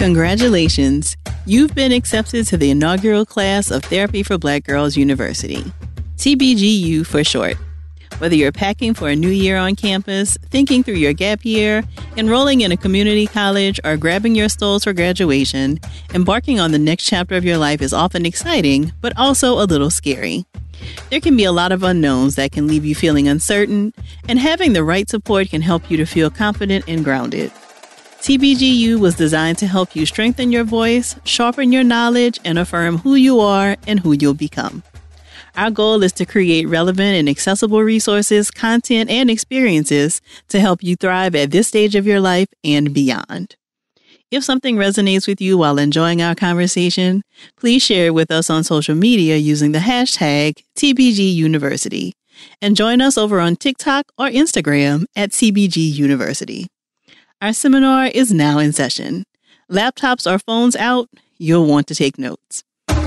Congratulations! You've been accepted to the inaugural class of Therapy for Black Girls University, TBGU for short. Whether you're packing for a new year on campus, thinking through your gap year, enrolling in a community college, or grabbing your stools for graduation, embarking on the next chapter of your life is often exciting, but also a little scary. There can be a lot of unknowns that can leave you feeling uncertain, and having the right support can help you to feel confident and grounded. TBGU was designed to help you strengthen your voice, sharpen your knowledge, and affirm who you are and who you'll become. Our goal is to create relevant and accessible resources, content, and experiences to help you thrive at this stage of your life and beyond. If something resonates with you while enjoying our conversation, please share it with us on social media using the hashtag TBGUniversity, and join us over on TikTok or Instagram at TBGUniversity. Our seminar is now in session. Laptops or phones out, you'll want to take notes.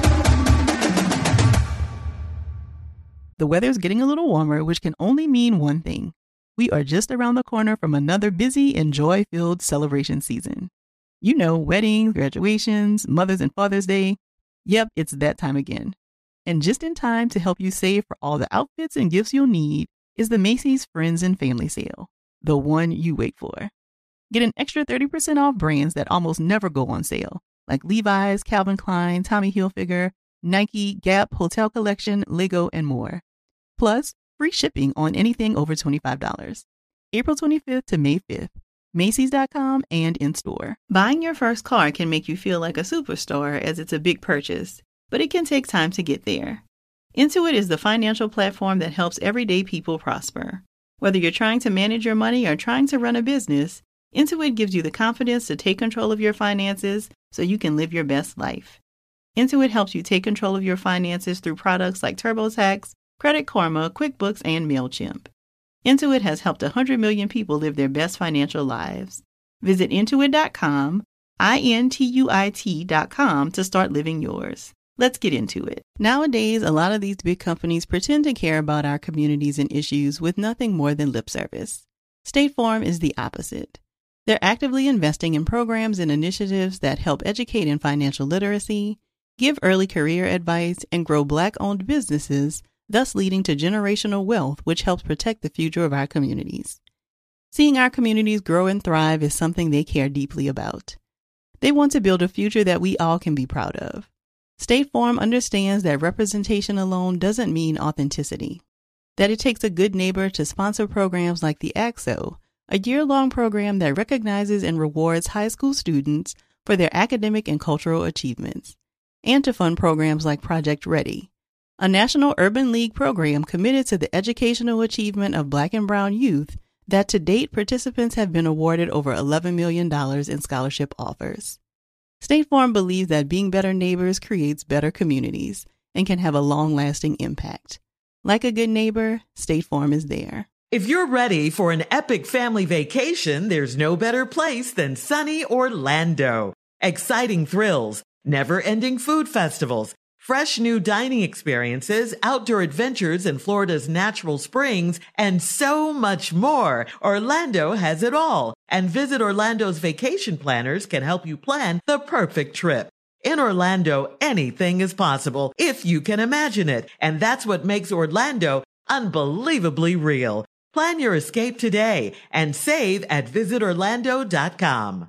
The weather's getting a little warmer, which can only mean one thing. We are just around the corner from another busy and joy-filled celebration season. You know, weddings, graduations, Mother's and Father's Day. Yep, it's that time again. And just in time to help you save for all the outfits and gifts you'll need is the Macy's Friends and Family Sale, the one you wait for. Get an extra 30% off brands that almost never go on sale, like Levi's, Calvin Klein, Tommy Hilfiger, Nike, Gap, Hotel Collection, Lego, and more. Plus, free shipping on anything over $25. April 25th to May 5th. Macy's.com and in-store. Buying your first car can make you feel like a superstar as it's a big purchase, but it can take time to get there. Intuit is the financial platform that helps everyday people prosper. Whether you're trying to manage your money or trying to run a business, Intuit gives you the confidence to take control of your finances so you can live your best life. Intuit helps you take control of your finances through products like TurboTax, Credit Karma, QuickBooks, and MailChimp. Intuit has helped 100 million people live their best financial lives. Visit Intuit.com, Intuit.com to start living yours. Let's get into it. Nowadays, a lot of these big companies pretend to care about our communities and issues with nothing more than lip service. State Farm is the opposite. They're actively investing in programs and initiatives that help educate in financial literacy, give early career advice, and grow Black-owned businesses, thus leading to generational wealth, which helps protect the future of our communities. Seeing our communities grow and thrive is something they care deeply about. They want to build a future that we all can be proud of. State Farm understands that representation alone doesn't mean authenticity, that it takes a good neighbor to sponsor programs like the ACT-SO, a year-long program that recognizes and rewards high school students for their academic and cultural achievements, and to fund programs like Project Ready, a National Urban League program committed to the educational achievement of Black and Brown youth that to date participants have been awarded over $11 million in scholarship offers. State Farm believes that being better neighbors creates better communities and can have a long-lasting impact. Like a good neighbor, State Farm is there. If you're ready for an epic family vacation, there's no better place than sunny Orlando. Exciting thrills, never-ending food festivals, fresh new dining experiences, outdoor adventures in Florida's natural springs, and so much more. Orlando has it all. And Visit Orlando's vacation planners can help you plan the perfect trip. In Orlando, anything is possible if you can imagine it. And that's what makes Orlando unbelievably real. Plan your escape today and save at visitorlando.com.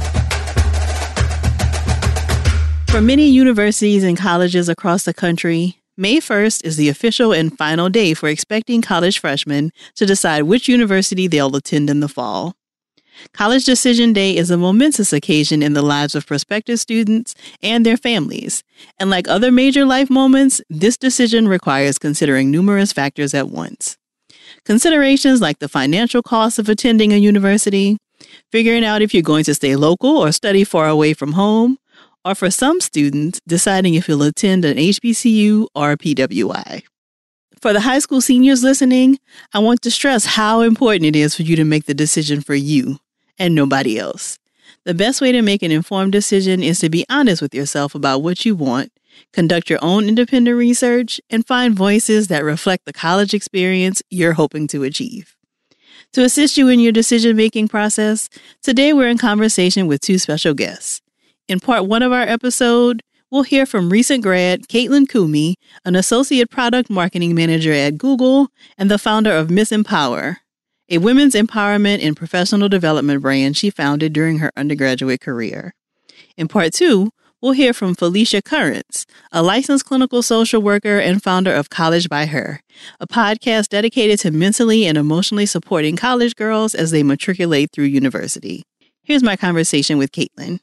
For many universities and colleges across the country, May 1st is the official and final day for expecting college freshmen to decide which university they'll attend in the fall. College Decision Day is a momentous occasion in the lives of prospective students and their families, and like other major life moments, this decision requires considering numerous factors at once. Considerations like the financial cost of attending a university, figuring out if you're going to stay local or study far away from home, or for some students, deciding if you'll attend an HBCU or a PWI. For the high school seniors listening, I want to stress how important it is for you to make the decision for you and nobody else. The best way to make an informed decision is to be honest with yourself about what you want, conduct your own independent research, and find voices that reflect the college experience you're hoping to achieve. To assist you in your decision-making process, today we're in conversation with two special guests. In part one of our episode, we'll hear from recent grad Caitlin Kumi, an associate product marketing manager at Google and the founder of Miss Empower, a women's empowerment and professional development brand she founded during her undergraduate career. In part two, we'll hear from Felicia Currents, a licensed clinical social worker and founder of College by Her, a podcast dedicated to mentally and emotionally supporting college girls as they matriculate through university. Here's my conversation with Caitlin.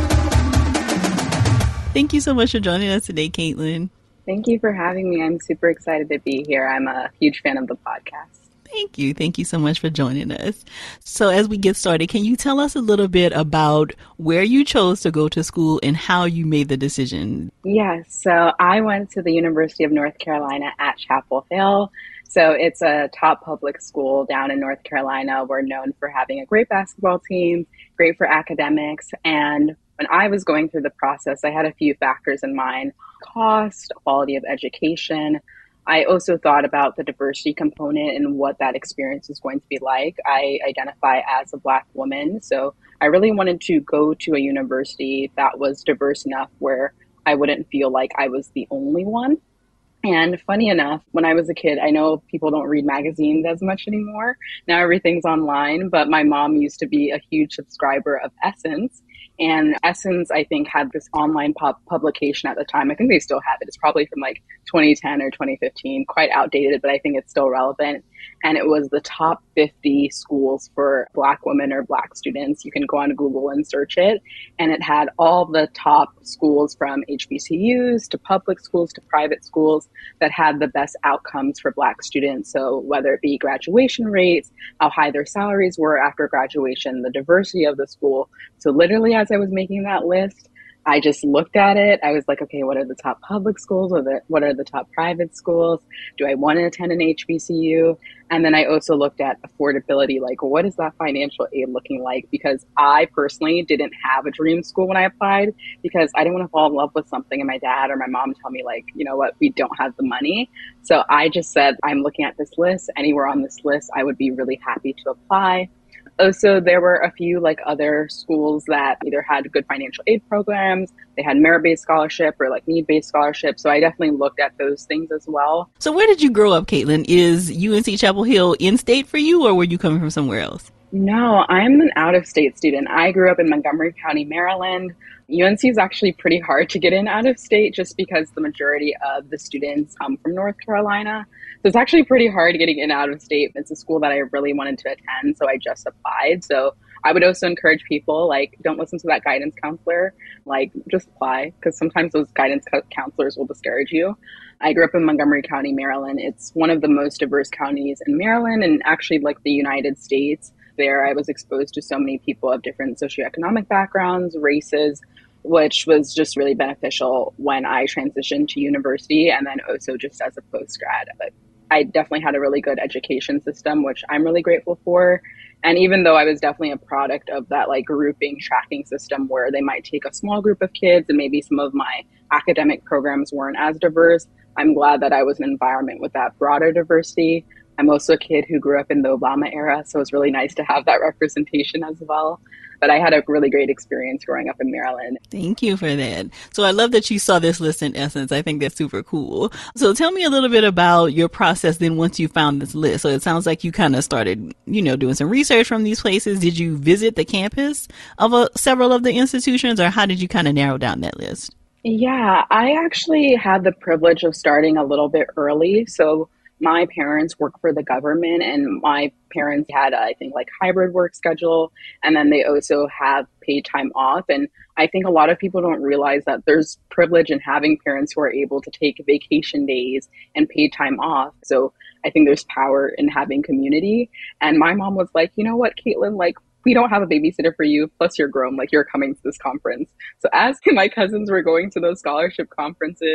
Thank you so much for joining us today, Caitlin. Thank you for having me. I'm super excited to be here. I'm a huge fan of the podcast. Thank you. Thank you so much for joining us. So as we get started, can you tell us a little bit about where you chose to go to school and how you made the decision? Yes. So I went to the University of North Carolina at Chapel Hill. So it's a top public school down in North Carolina. We're known for having a great basketball team, great for academics. And when I was going through the process, I had a few factors in mind: cost, quality of education. I also thought about the diversity component and what that experience is going to be like. I identify as a Black woman, so I really wanted to go to a university that was diverse enough where I wouldn't feel like I was the only one. And funny enough, when I was a kid, I know people don't read magazines as much anymore. Now everything's online, but my mom used to be a huge subscriber of Essence. And Essence, I think, had this online publication at the time. I think they still have it. It's probably from like 2010 or 2015, quite outdated, but I think it's still relevant. And it was the top 50 schools for Black women or Black students. You can go on Google and search it. And it had all the top schools from HBCUs to public schools to private schools that had the best outcomes for Black students. So whether it be graduation rates, how high their salaries were after graduation, the diversity of the school. So literally, as I was making that list, I just looked at it. I was like, okay, what are the top public schools? What are the top private schools? Do I want to attend an HBCU? And then I also looked at affordability, like what is that financial aid looking like? Because I personally didn't have a dream school when I applied, because I didn't want to fall in love with something and my dad or my mom tell me like, you know what, we don't have the money. So I just said, I'm looking at this list. Anywhere on this list, I would be really happy to apply. Also, there were a few like other schools that either had good financial aid programs, they had merit-based scholarship or like need-based scholarship. So I definitely looked at those things as well. So where did you grow up, Caitlin? Is UNC Chapel Hill in-state for you, or were you coming from somewhere else? No, I'm an out-of-state student. I grew up in Montgomery County, Maryland. UNC is actually pretend hard to get in out of state just because the majority of the students come from North Carolina. So it's actually pretty hard getting in out of state. It's a school that I really wanted to attend, so I just applied. So I would also encourage people, like, don't listen to that guidance counselor, like, just apply, because sometimes those guidance counselors will discourage you. I grew up in Montgomery County, Maryland. It's one of the most diverse counties in Maryland and actually like the United States. There, I was exposed to so many people of different socioeconomic backgrounds, races, which was just really beneficial when I transitioned to university and then also just as a post-grad. But I definitely had a really good education system, which I'm really grateful for. And even though I was definitely a product of that like grouping tracking system where they might take a small group of kids and maybe some of my academic programs weren't as diverse, I'm glad that I was in an environment with that broader diversity. I'm also a kid who grew up in the Obama era, so it's really nice to have that representation as well. But I had a really great experience growing up in Maryland. Thank you for that. So I love that you saw this list in Essence. I think that's super cool. So tell me a little bit about your process then once you found this list. So it sounds like you kind of started, doing some research from these places. Did you visit the campus of several of the institutions, or how did you kind of narrow down that list? Yeah, I actually had the privilege of starting a little bit early. So my parents work for the government, and my parents had, I think, like hybrid work schedule. And then they also have paid time off. And I think a lot of people don't realize that there's privilege in having parents who are able to take vacation days and paid time off. So I think there's power in having community. And my mom was like, you know what, Caitlin, like, we don't have a babysitter for you, plus you're grown, like you're coming to this conference. So as my cousins were going to those scholarship conferences,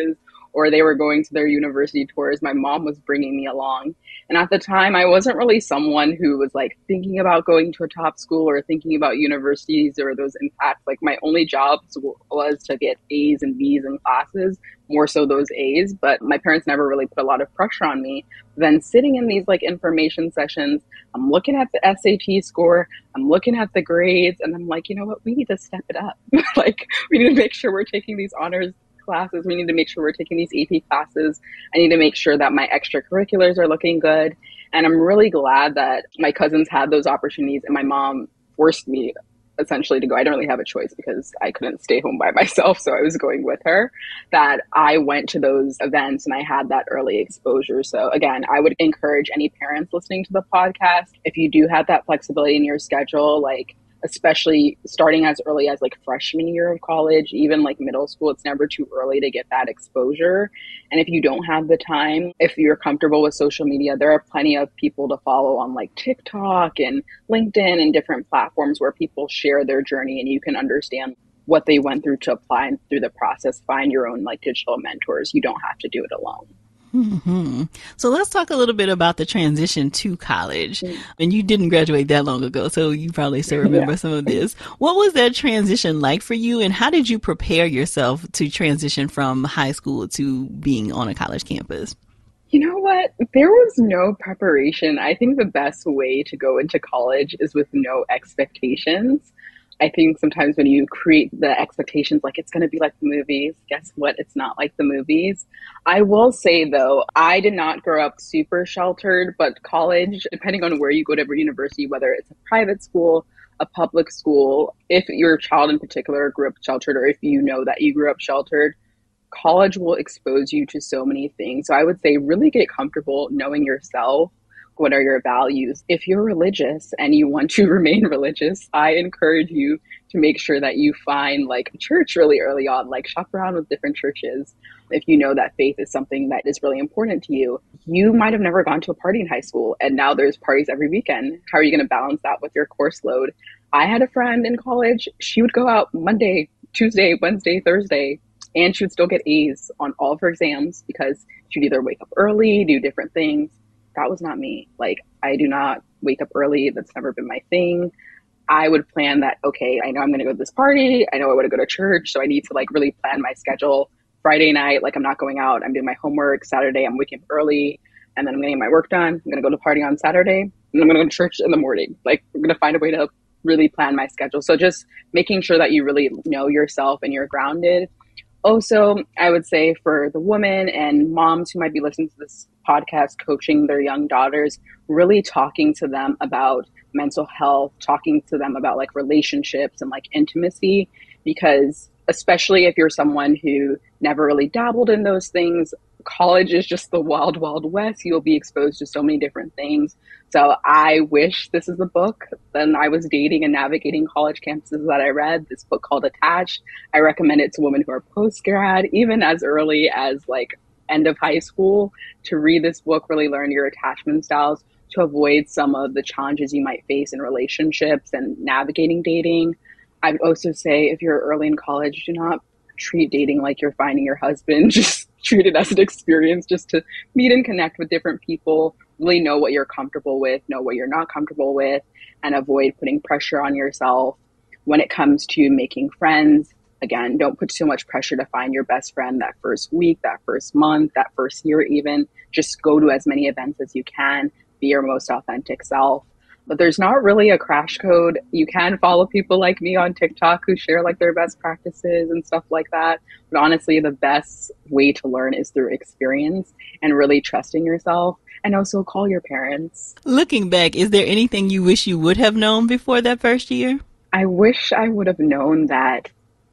or they were going to their university tours, my mom was bringing me along. And at the time, I wasn't really someone who was like thinking about going to a top school or thinking about universities or those impacts. Like my only job was to get A's and B's in classes, more so those A's. But my parents never really put a lot of pressure on me. Then sitting in these like information sessions, I'm looking at the SAT score, I'm looking at the grades, and I'm like, you know what, we need to step it up. Like we need to make sure we're taking these honors classes. We need to make sure we're taking these AP classes. I need to make sure that my extracurriculars are looking good. And I'm really glad that my cousins had those opportunities and my mom forced me essentially to go. I didn't really have a choice because I couldn't stay home by myself. So I was going with her, that I went to those events and I had that early exposure. So again, I would encourage any parents listening to the podcast, if you do have that flexibility in your schedule, like especially starting as early as like freshman year of college, even like middle school, it's never too early to get that exposure. And if you don't have the time, if you're comfortable with social media, there are plenty of people to follow on like TikTok and LinkedIn and different platforms where people share their journey and you can understand what they went through to apply through the process. Find your own like digital mentors. You don't have to do it alone. Mm-hmm. So let's talk a little bit about the transition to college. And you didn't graduate that long ago, so you probably still remember some of this. What was that transition like for you, and how did you prepare yourself to transition from high school to being on a college campus? You know what? There was no preparation. I think the best way to go into college is with no expectations. I think sometimes when you create the expectations, like it's going to be like the movies, guess what? It's not like the movies. I will say though, I did not grow up super sheltered, but college, depending on where you go to every university, whether it's a private school, a public school, if your child in particular grew up sheltered, or if you know that you grew up sheltered, college will expose you to so many things. So I would say really get comfortable knowing yourself. What are your values? If you're religious and you want to remain religious, I encourage you to make sure that you find like a church really early on, like shop around with different churches. If you know that faith is something that is really important to you, you might have never gone to a party in high school and now there's parties every weekend. How are you going to balance that with your course load? I had a friend in college, she would go out Monday, Tuesday, Wednesday, Thursday, and she would still get A's on all of her exams because she'd either wake up early, do different things. That was not me. Like, I do not wake up early. That's never been my thing. I would plan that, okay, I know I'm going to go to this party. I know I want to go to church. So I need to like really plan my schedule. Friday night, like I'm not going out. I'm doing my homework. Saturday, I'm waking up early and then I'm going to get my work done. I'm going to go to the party on Saturday and I'm going to go to church in the morning. Like I'm going to find a way to really plan my schedule. So just making sure that you really know yourself and you're grounded. Also, I would say for the women and moms who might be listening to this podcast, coaching their young daughters, really talking to them about mental health, talking to them about like relationships and like intimacy, because especially if you're someone who never really dabbled in those things, college is just the wild, wild west. You'll be exposed to so many different things. So I wish this is a book. Then I was dating and navigating college campuses that I read this book called Attached. I recommend it to women who are post-grad, even as early as like end of high school, to read this book, really learn your attachment styles to avoid some of the challenges you might face in relationships and navigating dating. I would also say if you're early in college, do not treat dating like you're finding your husband. Just treat it as an experience just to meet and connect with different people, really know what you're comfortable with, know what you're not comfortable with, and avoid putting pressure on yourself. When it comes to making friends, again, don't put too much pressure to find your best friend that first week, that first month, that first year even. Just go to as many events as you can, be your most authentic self. But there's not really a crash code. You can follow people like me on TikTok who share like their best practices and stuff like that. But honestly, the best way to learn is through experience and really trusting yourself. And also call your parents. Looking back, is there anything you wish you would have known before that first year? I wish I would have known that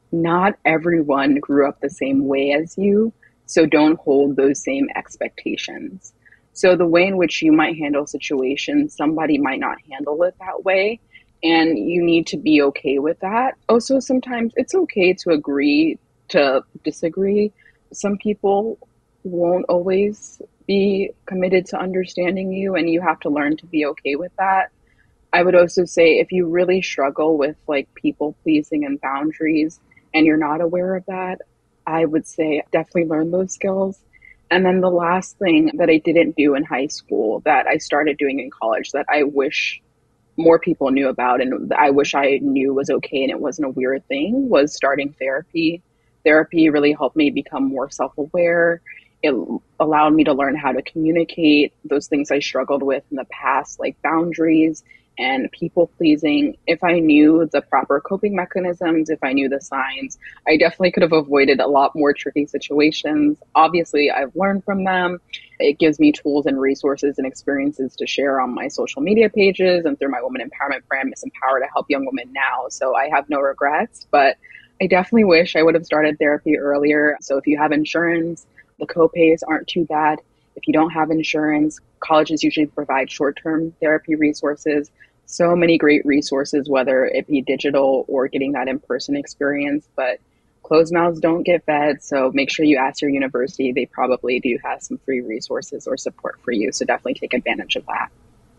not everyone grew up the same way as you. So don't hold those same expectations. So the way in which you might handle situations, somebody might not handle it that way. And you need to be okay with that. Also, sometimes it's okay to agree to disagree. Some people won't always be committed to understanding you, and you have to learn to be okay with that. I would also say if you really struggle with like people pleasing and boundaries and you're not aware of that, I would say definitely learn those skills. And then the last thing that I didn't do in high school that I started doing in college that I wish more people knew about and I wish I knew was okay and it wasn't a weird thing was starting therapy. Therapy really helped me become more self aware. It allowed me to learn how to communicate those things I struggled with in the past, like boundaries and people pleasing. If I knew the proper coping mechanisms, if I knew the signs, I definitely could have avoided a lot more tricky situations. Obviously, I've learned from them. It gives me tools and resources and experiences to share on my social media pages and through my woman empowerment brand, Miss Empower, to help young women now. So I have no regrets, but I definitely wish I would have started therapy earlier. So if you have insurance, the copays aren't too bad. If you don't have insurance, colleges usually provide short-term therapy resources. So many great resources, whether it be digital or getting that in-person experience. But closed mouths don't get fed. So make sure you ask your university. They probably do have some free resources or support for you. So definitely take advantage of that.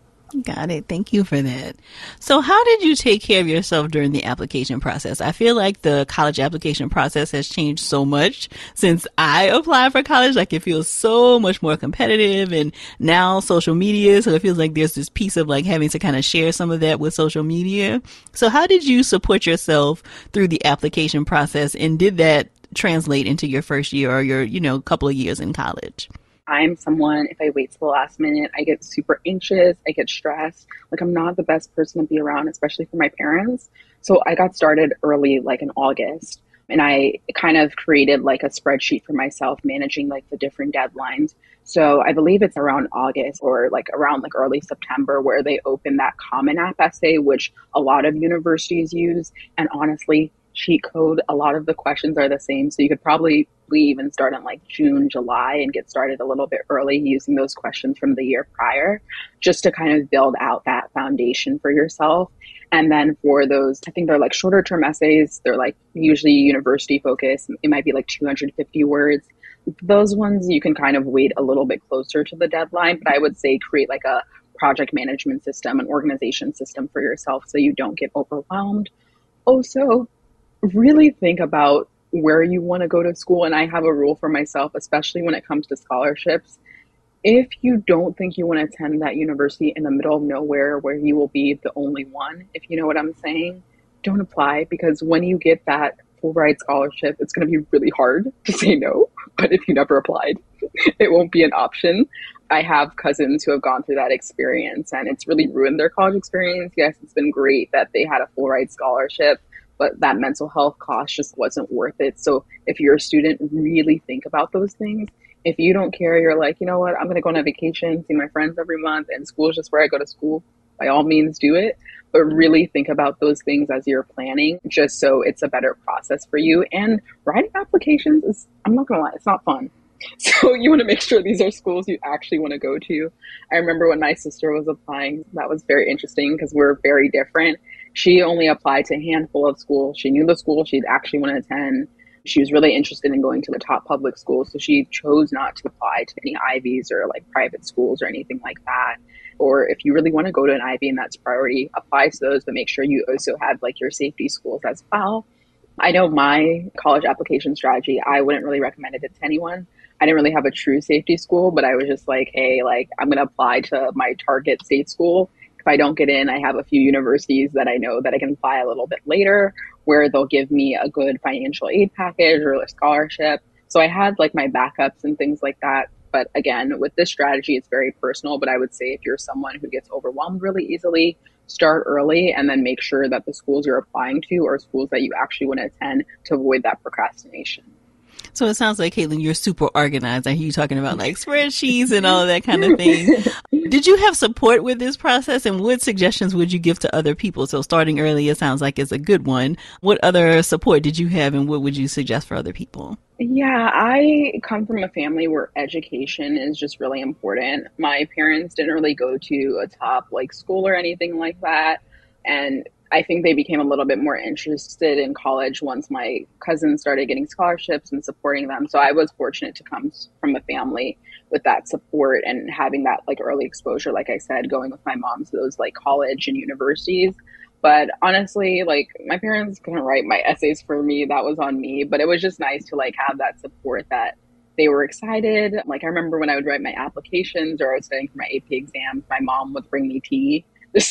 Got it. Thank you for that. So how did you take care of yourself during the application process? I feel like the college application process has changed so much since I applied for college. Like it feels so much more competitive and now social media. So it feels like there's this piece of like having to kind of share some of that with social media. So how did you support yourself through the application process and did that translate into your first year or your, couple of years in college? I'm someone, if I wait till the last minute, I get super anxious, I get stressed. Like I'm not the best person to be around, especially for my parents. So I got started early, like in August. And I kind of created like a spreadsheet for myself, managing like the different deadlines. So I believe it's around August or like around like early September where they open that Common App essay, which a lot of universities use. And honestly, cheat code, a lot of the questions are the same. So you could probably leave and start in like June, July and get started a little bit early using those questions from the year prior, just to kind of build out that foundation for yourself. And then for those, I think they're like shorter term essays. They're like usually university focused. It might be like 250 words. Those ones you can kind of wait a little bit closer to the deadline, but I would say create like a project management system, an organization system for yourself so you don't get overwhelmed. Also, really think about where you want to go to school. And I have a rule for myself, especially when it comes to scholarships. If you don't think you want to attend that university in the middle of nowhere where you will be the only one, if you know what I'm saying, don't apply because when you get that full ride scholarship, it's going to be really hard to say no. But if you never applied, it won't be an option. I have cousins who have gone through that experience and it's really ruined their college experience. Yes, it's been great that they had a full ride scholarship, but that mental health cost just wasn't worth it. So if you're a student, really think about those things. If you don't care, you're like, you know what, I'm going to go on a vacation, see my friends every month, and school is just where I go to school. By all means, do it. But really think about those things as you're planning, just so it's a better process for you. And writing applications is, I'm not going to lie, it's not fun. So you want to make sure these are schools you actually want to go to. I remember when my sister was applying, that was very interesting because we're very different. She only applied to a handful of schools. She knew the school she'd actually want to attend. She was really interested in going to the top public schools. So she chose not to apply to any Ivies or like private schools or anything like that. Or if you really want to go to an Ivy and that's priority, apply to those, but make sure you also have like your safety schools as well. I know my college application strategy, I wouldn't really recommend it to anyone. I didn't really have a true safety school, but I was just like, hey, like I'm going to apply to my target state school. If I don't get in, I have a few universities that I know that I can apply a little bit later where they'll give me a good financial aid package or a scholarship. So I had like my backups and things like that. But again, with this strategy, it's very personal. But I would say if you're someone who gets overwhelmed really easily, start early and then make sure that the schools you're applying to are schools that you actually want to attend to avoid that procrastination. So it sounds like, Caitlin, you're super organized. I hear you talking about like spreadsheets and all of that kind of thing. Did you have support with this process and what suggestions would you give to other people? So starting early, it sounds like is a good one. What other support did you have and what would you suggest for other people? Yeah, I come from a family where education is just really important. My parents didn't really go to a top like school or anything like that. And I think they became a little bit more interested in college once my cousins started getting scholarships and supporting them. So I was fortunate to come from a family with that support and having that like early exposure, like I said, going with my mom to those like college and universities. But honestly, like my parents couldn't write my essays for me. That was on me. But it was just nice to like have that support that they were excited. Like I remember when I would write my applications or I was studying for my AP exams, my mom would bring me tea.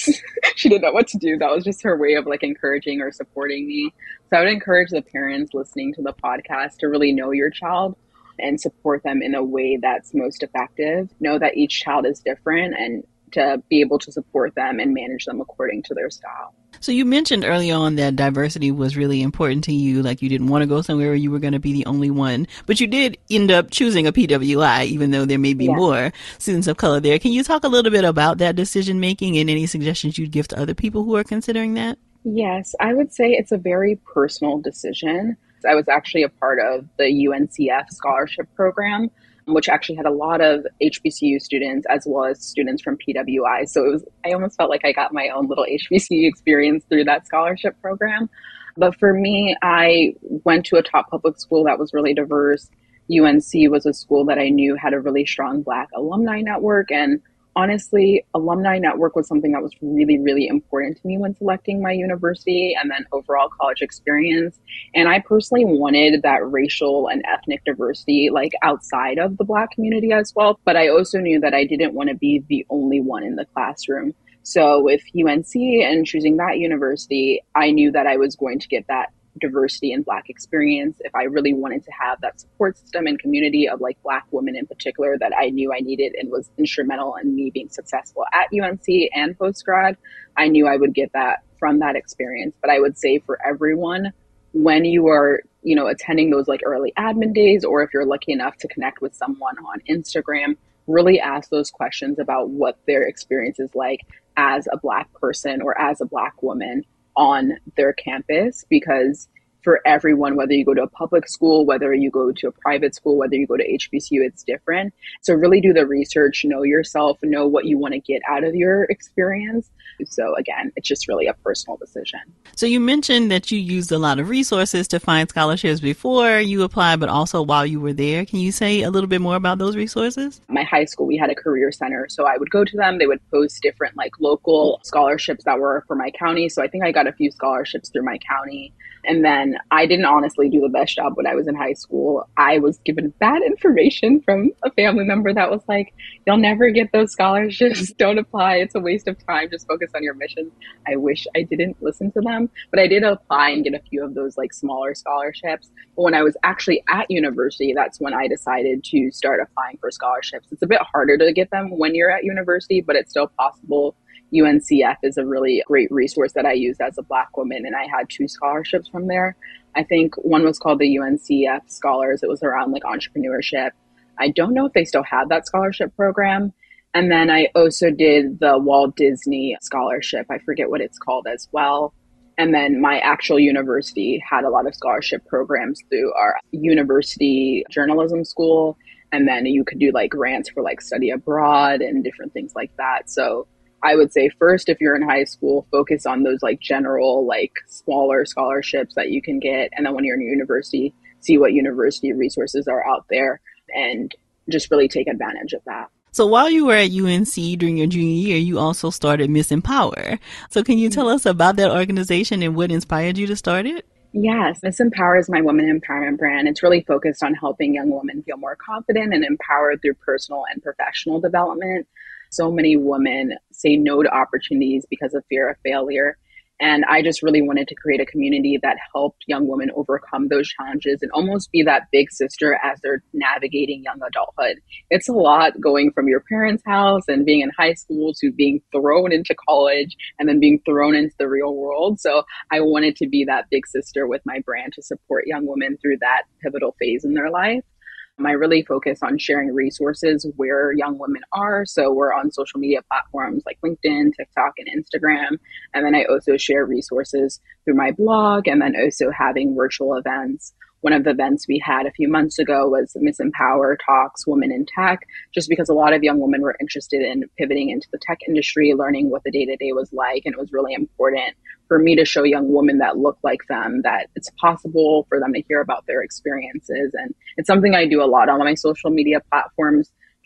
She didn't know what to do. That was just her way of like encouraging or supporting me. So I would encourage the parents listening to the podcast to really know your child and support them in a way that's most effective. Know that each child is different and to be able to support them and manage them according to their style. So you mentioned early on that diversity was really important to you, like you didn't want to go somewhere where you were going to be the only one, but you did end up choosing a PWI, even though there may be more students of color there. Can you talk a little bit about that decision making and any suggestions you'd give to other people who are considering that? Yes, I would say it's a very personal decision. I was actually a part of the UNCF scholarship program, which actually had a lot of HBCU students as well as students from PWI. So I almost felt like I got my own little HBCU experience through that scholarship program. But for me, I went to a top public school that was really diverse. UNC was a school that I knew had a really strong Black alumni network. And honestly, alumni network was something that was really, really important to me when selecting my university and then overall college experience. And I personally wanted that racial and ethnic diversity, like outside of the Black community as well. But I also knew that I didn't want to be the only one in the classroom. So with UNC and choosing that university, I knew that I was going to get that diversity and Black experience if I really wanted to have that support system and community of like Black women in particular that I knew I needed and was instrumental in me being successful at UNC and post-grad. I knew I would get that from that experience. But I would say for everyone, when you are, attending those like early admin days, or if you're lucky enough to connect with someone on Instagram, really ask those questions about what their experience is like as a Black person or as a Black woman on their campus, because for everyone, whether you go to a public school, whether you go to a private school, whether you go to HBCU, it's different. So really do the research, know yourself, know what you want to get out of your experience. So again, it's just really a personal decision. So you mentioned that you used a lot of resources to find scholarships before you applied, but also while you were there. Can you say a little bit more about those resources? My high school, we had a career center. So I would go to them. They would post different like local scholarships that were for my county. So I think I got a few scholarships through my county. And then I didn't honestly do the best job when I was in high school. I was given bad information from a family member that was like, you'll never get those scholarships. Don't apply. It's a waste of time. Just focus on your mission. I wish I didn't listen to them, but I did apply and get a few of those like smaller scholarships. But when I was actually at university, that's when I decided to start applying for scholarships. It's a bit harder to get them when you're at university, but it's still possible. UNCF is a really great resource that I used as a Black woman, and I had 2 scholarships from there. I think one was called the UNCF Scholars. It was around like entrepreneurship. I don't know if they still have that scholarship program. And then I also did the Walt Disney Scholarship. I forget what it's called as well. And then my actual university had a lot of scholarship programs through our university journalism school. And then you could do like grants for like study abroad and different things like that. So I would say first, if you're in high school, focus on those like general, like smaller scholarships that you can get. And then when you're in university, see what university resources are out there and just really take advantage of that. So while you were at UNC during your junior year, you also started Miss Empower. So can you tell us about that organization and what inspired you to start it? Yes, Miss Empower is my women empowerment brand. It's really focused on helping young women feel more confident and empowered through personal and professional development. So many women say no to opportunities because of fear of failure. And I just really wanted to create a community that helped young women overcome those challenges and almost be that big sister as they're navigating young adulthood. It's a lot going from your parents' house and being in high school to being thrown into college and then being thrown into the real world. So I wanted to be that big sister with my brand to support young women through that pivotal phase in their life. I really focus on sharing resources where young women are. So we're on social media platforms like LinkedIn, TikTok, and Instagram. And then I also share resources through my blog and then also having virtual events. One of the events we had a few months ago was Miss Empower Talks Women in Tech, just because a lot of young women were interested in pivoting into the tech industry, learning what the day-to-day was like. And it was really important for me to show young women that look like them that it's possible for them to hear about their experiences. And it's something I do a lot on my social media platforms,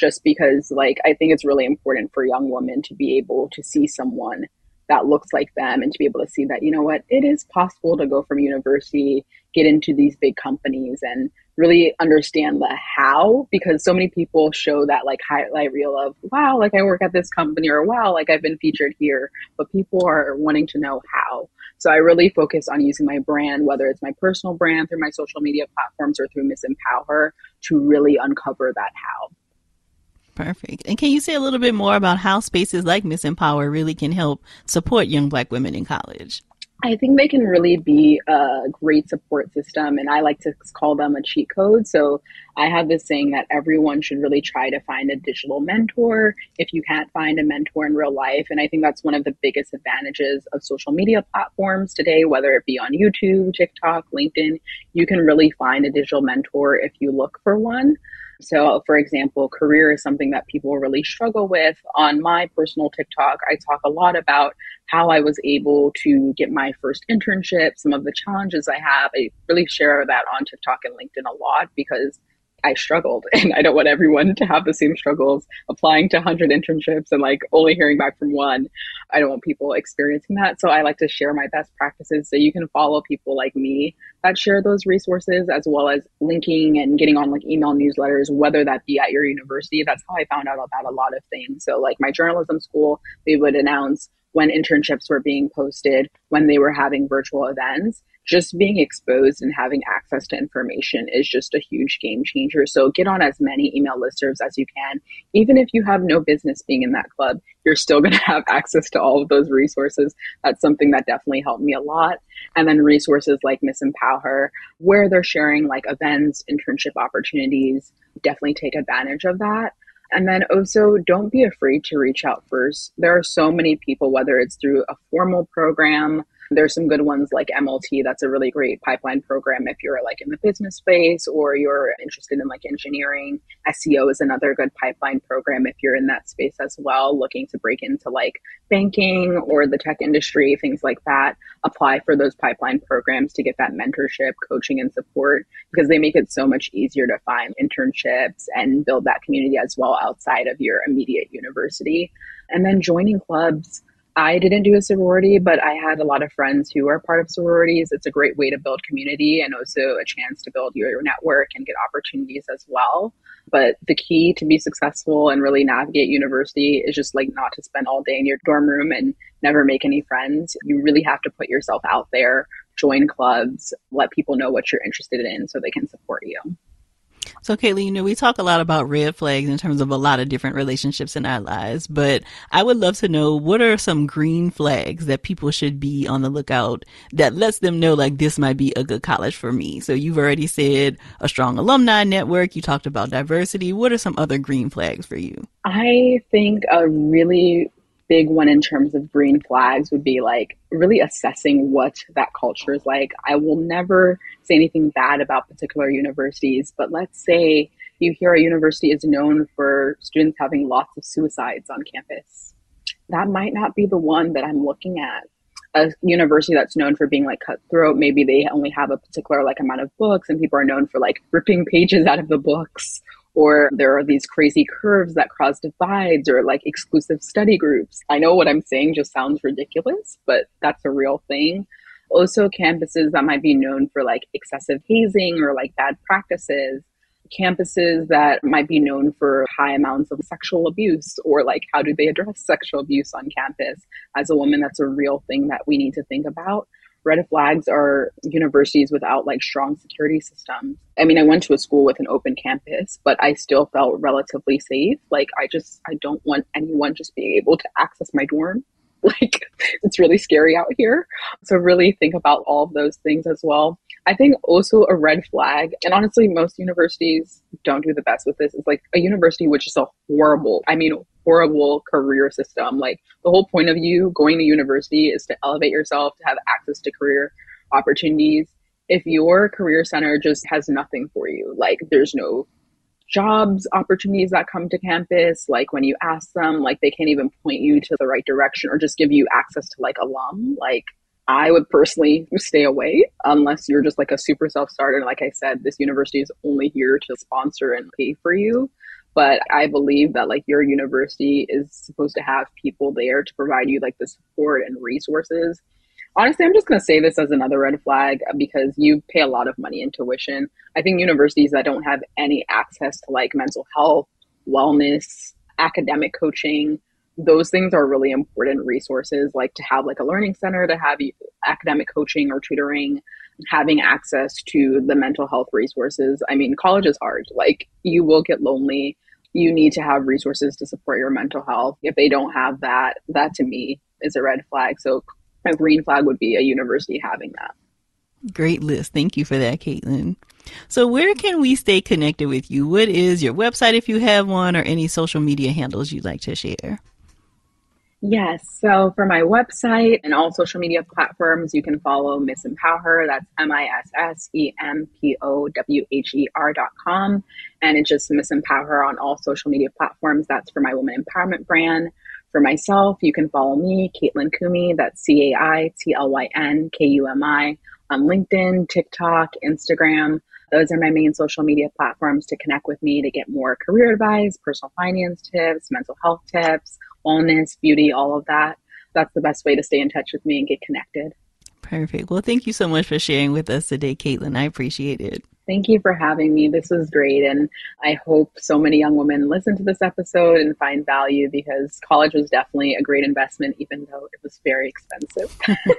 just because like I think it's really important for young women to be able to see someone that looks like them and to be able to see that, you know what, it is possible to go from university, get into these big companies and really understand the how, because so many people show that like highlight reel of, wow, like I work at this company, or wow, like I've been featured here, but people are wanting to know how. So I really focus on using my brand, whether it's my personal brand through my social media platforms or through Miss Empower, to really uncover that how. Perfect. And can you say a little bit more about how spaces like Miss Empower really can help support young Black women in college? I think they can really be a great support system, and I like to call them a cheat code. So I have this saying that everyone should really try to find a digital mentor if you can't find a mentor in real life. And I think that's one of the biggest advantages of social media platforms today, whether it be on YouTube, TikTok, LinkedIn. You can really find a digital mentor if you look for one. So, for example, career is something that people really struggle with. On my personal TikTok, I talk a lot about how I was able to get my first internship, some of the challenges I have. I really share that on TikTok and LinkedIn a lot because I struggled, and I don't want everyone to have the same struggles applying to 100 internships and like only hearing back from one. I don't want people experiencing that. So I like to share my best practices so you can follow people like me that share those resources, as well as linking and getting on like email newsletters, whether that be at your university. That's how I found out about a lot of things. So like my journalism school, they would announce when internships were being posted, when they were having virtual events. Just being exposed and having access to information is just a huge game changer. So get on as many email listservs as you can. Even if you have no business being in that club, you're still going to have access to all of those resources. That's something that definitely helped me a lot. And then resources like Miss Empower, where they're sharing like events, internship opportunities, definitely take advantage of that. And then also don't be afraid to reach out first. There are so many people, whether it's through a formal program. There's some good ones like MLT. That's a really great pipeline program if you're like in the business space or you're interested in like engineering. SEO is another good pipeline program if you're in that space as well, looking to break into like banking or the tech industry, things like that. Apply for those pipeline programs to get that mentorship, coaching, and support, because they make it so much easier to find internships and build that community as well outside of your immediate university. And then joining clubs. I didn't do a sorority, but I had a lot of friends who are part of sororities. It's a great way to build community and also a chance to build your network and get opportunities as well. But the key to be successful and really navigate university is just like not to spend all day in your dorm room and never make any friends. You really have to put yourself out there, join clubs, let people know what you're interested in so they can support you. So, Kaylee, we talk a lot about red flags in terms of a lot of different relationships in our lives, but I would love to know, what are some green flags that people should be on the lookout that lets them know like this might be a good college for me? So you've already said a strong alumni network. You talked about diversity. What are some other green flags for you? I think a really big one in terms of green flags would be like really assessing what that culture is like. I will never say anything bad about particular universities, but let's say you hear a university is known for students having lots of suicides on campus. That might not be the one that I'm looking at. A university that's known for being like cutthroat, maybe they only have a particular like amount of books and people are known for like ripping pages out of the books. Or there are these crazy curves that cause divides or like exclusive study groups. I know what I'm saying just sounds ridiculous, but that's a real thing. Also, campuses that might be known for like excessive hazing or like bad practices. Campuses that might be known for high amounts of sexual abuse, or like how do they address sexual abuse on campus? As a woman, that's a real thing that we need to think about. Red flags are universities without like strong security systems. I mean, I went to a school with an open campus, but I still felt relatively safe. Like I don't want anyone just being able to access my dorm. Like it's really scary out here. So really think about all of those things as well. I think also a red flag, and honestly, most universities don't do the best with this, is like a university which is a horrible career system. Like the whole point of you going to university is to elevate yourself, to have access to career opportunities. If your career center just has nothing for you, like there's no jobs opportunities that come to campus, like when you ask them, like they can't even point you to the right direction or just give you access to like alum, like I would personally stay away unless you're just like a super self-starter. And like I said, this university is only here to sponsor and pay for you. But I believe that like your university is supposed to have people there to provide you like the support and resources. Honestly, I'm just going to say this as another red flag because you pay a lot of money in tuition. I think universities that don't have any access to like mental health, wellness, academic coaching, those things are really important resources, like to have like a learning center, to have academic coaching or tutoring, having access to the mental health resources. I mean, college is hard. Like you will get lonely. You need to have resources to support your mental health. If they don't have that, that to me is a red flag. So a green flag would be a university having that. Great list. Thank you for that, Caitlin. So where can we stay connected with you? What is your website if you have one, or any social media handles you'd like to share? Yes. So for my website and all social media platforms, you can follow Miss Empowher. That's MISSEMPOWHER.com. And it's just Miss Empowher on all social media platforms. That's for my women empowerment brand. For myself, you can follow me, Caitlin Kumi. That's CAITLYNKUMI on LinkedIn, TikTok, Instagram. Those are my main social media platforms to connect with me, to get more career advice, personal finance tips, mental health tips, wellness, beauty, all of that. That's the best way to stay in touch with me and get connected. Perfect. Well, thank you so much for sharing with us today, Caitlin. I appreciate it. Thank you for having me. This was great. And I hope so many young women listen to this episode and find value, because college was definitely a great investment, even though it was very expensive.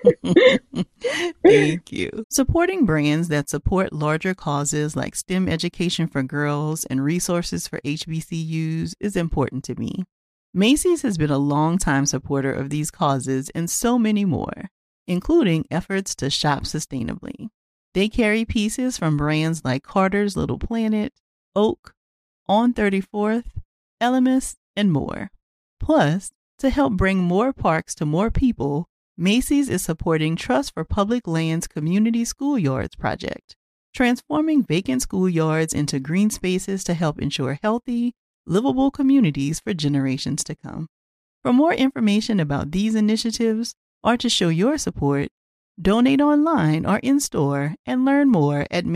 Thank you. Supporting brands that support larger causes like STEM education for girls and resources for HBCUs is important to me. Macy's has been a longtime supporter of these causes and so many more, including efforts to shop sustainably. They carry pieces from brands like Carter's Little Planet, Oak, On 34th, Elemis, and more. Plus, to help bring more parks to more people, Macy's is supporting Trust for Public Lands Community Schoolyards project, transforming vacant schoolyards into green spaces to help ensure healthy, livable communities for generations to come. For more information about these initiatives or to show your support, donate online or in-store and learn more at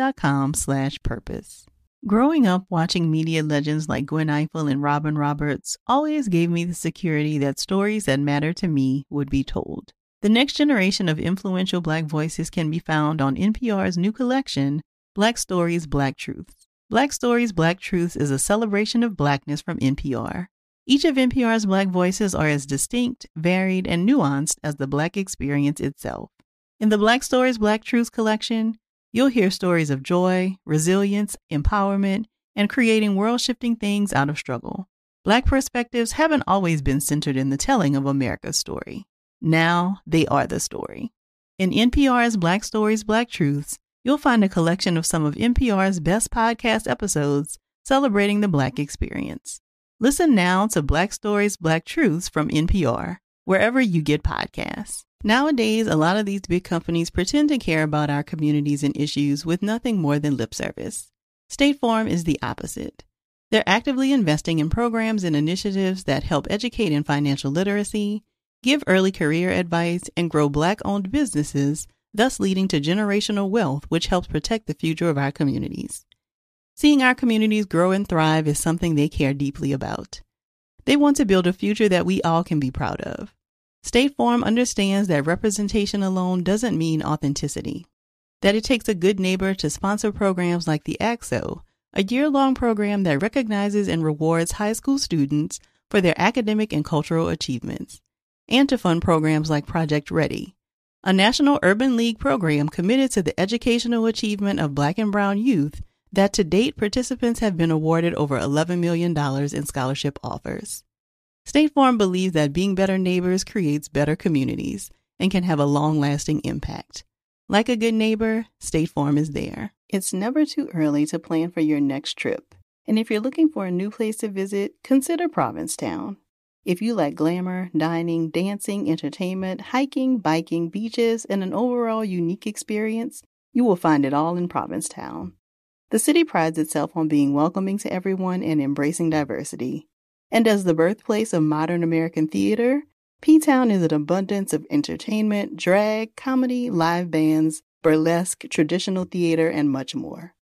macys.com/purpose. Growing up watching media legends like Gwen Ifill and Robin Roberts always gave me the security that stories that matter to me would be told. The next generation of influential Black voices can be found on NPR's new collection, Black Stories, Black Truths. Black Stories, Black Truths is a celebration of Blackness from NPR. Each of NPR's Black voices are as distinct, varied, and nuanced as the Black experience itself. In the Black Stories, Black Truths collection, you'll hear stories of joy, resilience, empowerment, and creating world-shifting things out of struggle. Black perspectives haven't always been centered in the telling of America's story. Now they are the story. In NPR's Black Stories, Black Truths, you'll find a collection of some of NPR's best podcast episodes celebrating the Black experience. Listen now to Black Stories, Black Truths from NPR, wherever you get podcasts. Nowadays, a lot of these big companies pretend to care about our communities and issues with nothing more than lip service. State Farm is the opposite. They're actively investing in programs and initiatives that help educate in financial literacy, give early career advice, and grow Black-owned businesses, thus leading to generational wealth, which helps protect the future of our communities. Seeing our communities grow and thrive is something they care deeply about. They want to build a future that we all can be proud of. State Farm understands that representation alone doesn't mean authenticity, that it takes a good neighbor to sponsor programs like the ACT-SO, a year-long program that recognizes and rewards high school students for their academic and cultural achievements, and to fund programs like Project Ready, a national urban league program committed to the educational achievement of Black and Brown youth that to date participants have been awarded over $11 million in scholarship offers. State Farm believes that being better neighbors creates better communities and can have a long-lasting impact. Like a good neighbor, State Farm is there. It's never too early to plan for your next trip. And if you're looking for a new place to visit, consider Provincetown. If you like glamour, dining, dancing, entertainment, hiking, biking, beaches, and an overall unique experience, you will find it all in Provincetown. The city prides itself on being welcoming to everyone and embracing diversity. And as the birthplace of modern American theater, P-Town is an abundance of entertainment, drag, comedy, live bands, burlesque, traditional theater, and much more.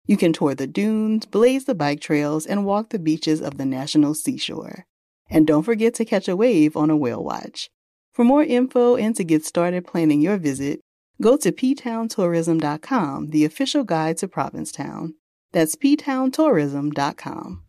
You can tour the dunes, blaze the bike trails, and walk the beaches of the national seashore. And don't forget to catch a wave on a whale watch. For more info and to get started planning your visit, go to ptowntourism.com, the official guide to Provincetown. That's ptowntourism.com.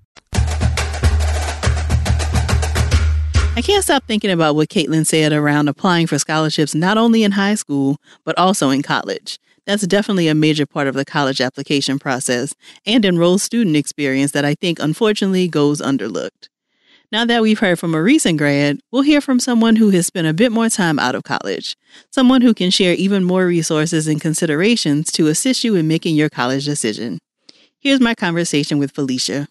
I can't stop thinking about what Caitlin said around applying for scholarships not only in high school, but also in college. That's definitely a major part of the college application process and enrolled student experience that I think unfortunately goes underlooked. Now that we've heard from a recent grad, we'll hear from someone who has spent a bit more time out of college, someone who can share even more resources and considerations to assist you in making your college decision. Here's my conversation with Felicia.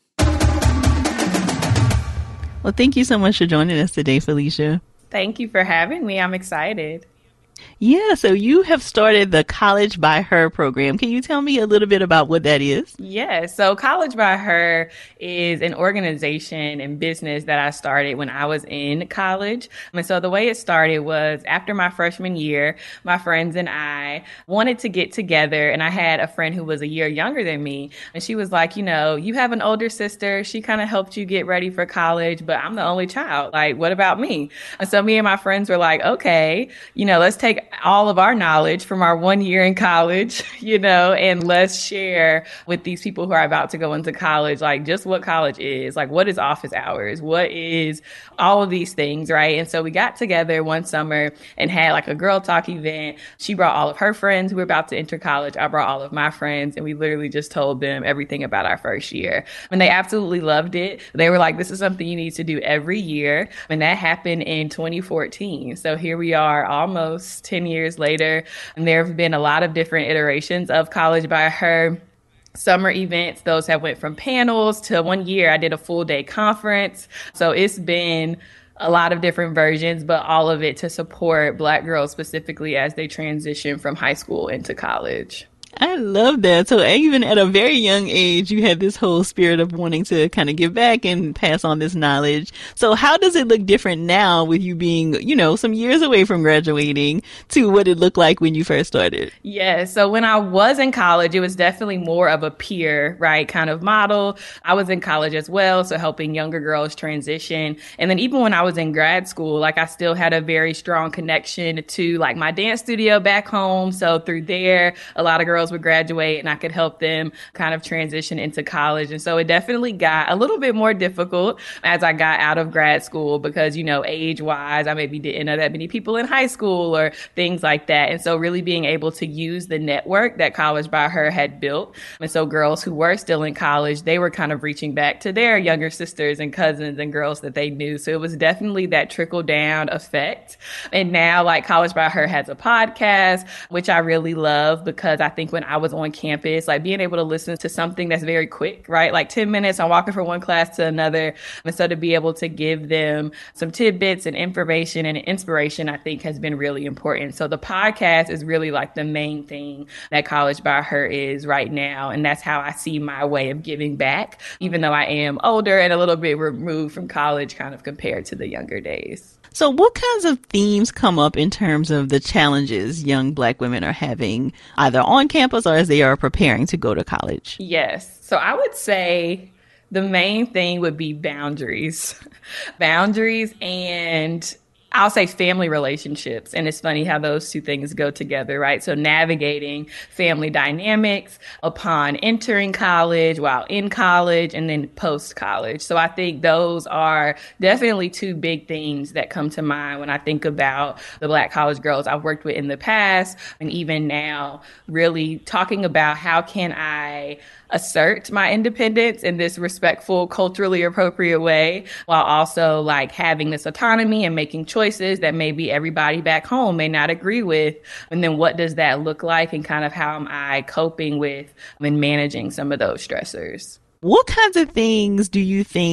Well, thank you so much for joining us today, Felicia. Thank you for having me. I'm excited. Yeah, so you have started the College by Her program. Can you tell me a little bit about what that is? Yeah, so College by Her is an organization and business that I started when I was in college. And so the way it started was after my freshman year, my friends and I wanted to get together, and I had a friend who was a year younger than me. And she was like, you know, you have an older sister. She kind of helped you get ready for college, but I'm the only child. Like, what about me? And so me and my friends were like, okay, you know, let's take all of our knowledge from our 1 year in college, you know, and let's share with these people who are about to go into college, like just what college is, like what is office hours, what is all of these things, right? And so we got together one summer and had like a girl talk event. She brought all of her friends who were about to enter college. I brought all of my friends, and we literally just told them everything about our first year. And they absolutely loved it. They were like, this is something you need to do every year. And that happened in 2014. So here we are almost 10 years later, and there have been a lot of different iterations of College by Her. Summer events, those have went from panels to 1 year I did a full day conference. So it's been a lot of different versions, but all of it to support Black girls specifically as they transition from high school into college. I love that. So even at a very young age, you had this whole spirit of wanting to kind of give back and pass on this knowledge. So how does it look different now with you being, you know, some years away from graduating to what it looked like when you first started? Yeah. So when I was in college, it was definitely more of a peer, right, kind of model. I was in college as well, so helping younger girls transition. And then even when I was in grad school, like I still had a very strong connection to like my dance studio back home. So through there, a lot of girls would graduate and I could help them kind of transition into college. And so it definitely got a little bit more difficult as I got out of grad school because, you know, age wise, I maybe didn't know that many people in high school or things like that. And so really being able to use the network that College by Her had built. And so girls who were still in college, they were kind of reaching back to their younger sisters and cousins and girls that they knew. So it was definitely that trickle down effect. And now like College by Her has a podcast, which I really love because I think when I was on campus, like being able to listen to something that's very quick, right? Like 10 minutes, I'm walking from one class to another. And so to be able to give them some tidbits and information and inspiration, I think has been really important. So the podcast is really like the main thing that College by Her is right now. And that's how I see my way of giving back, even though I am older and a little bit removed from college kind of compared to the younger days. So what kinds of themes come up in terms of the challenges young Black women are having either on campus or as they are preparing to go to college? Yes. So I would say the main thing would be boundaries. Boundaries and I'll say family relationships. And it's funny how those two things go together, right? So navigating family dynamics upon entering college, while in college, and then post-college. So I think those are definitely two big things that come to mind when I think about the Black college girls I've worked with in the past, and even now, really talking about how can I assert my independence in this respectful, culturally appropriate way, while also like having this autonomy and making choices that maybe everybody back home may not agree with. And then what does that look like, and kind of how am I coping with and managing some of those stressors? What kinds of things do you think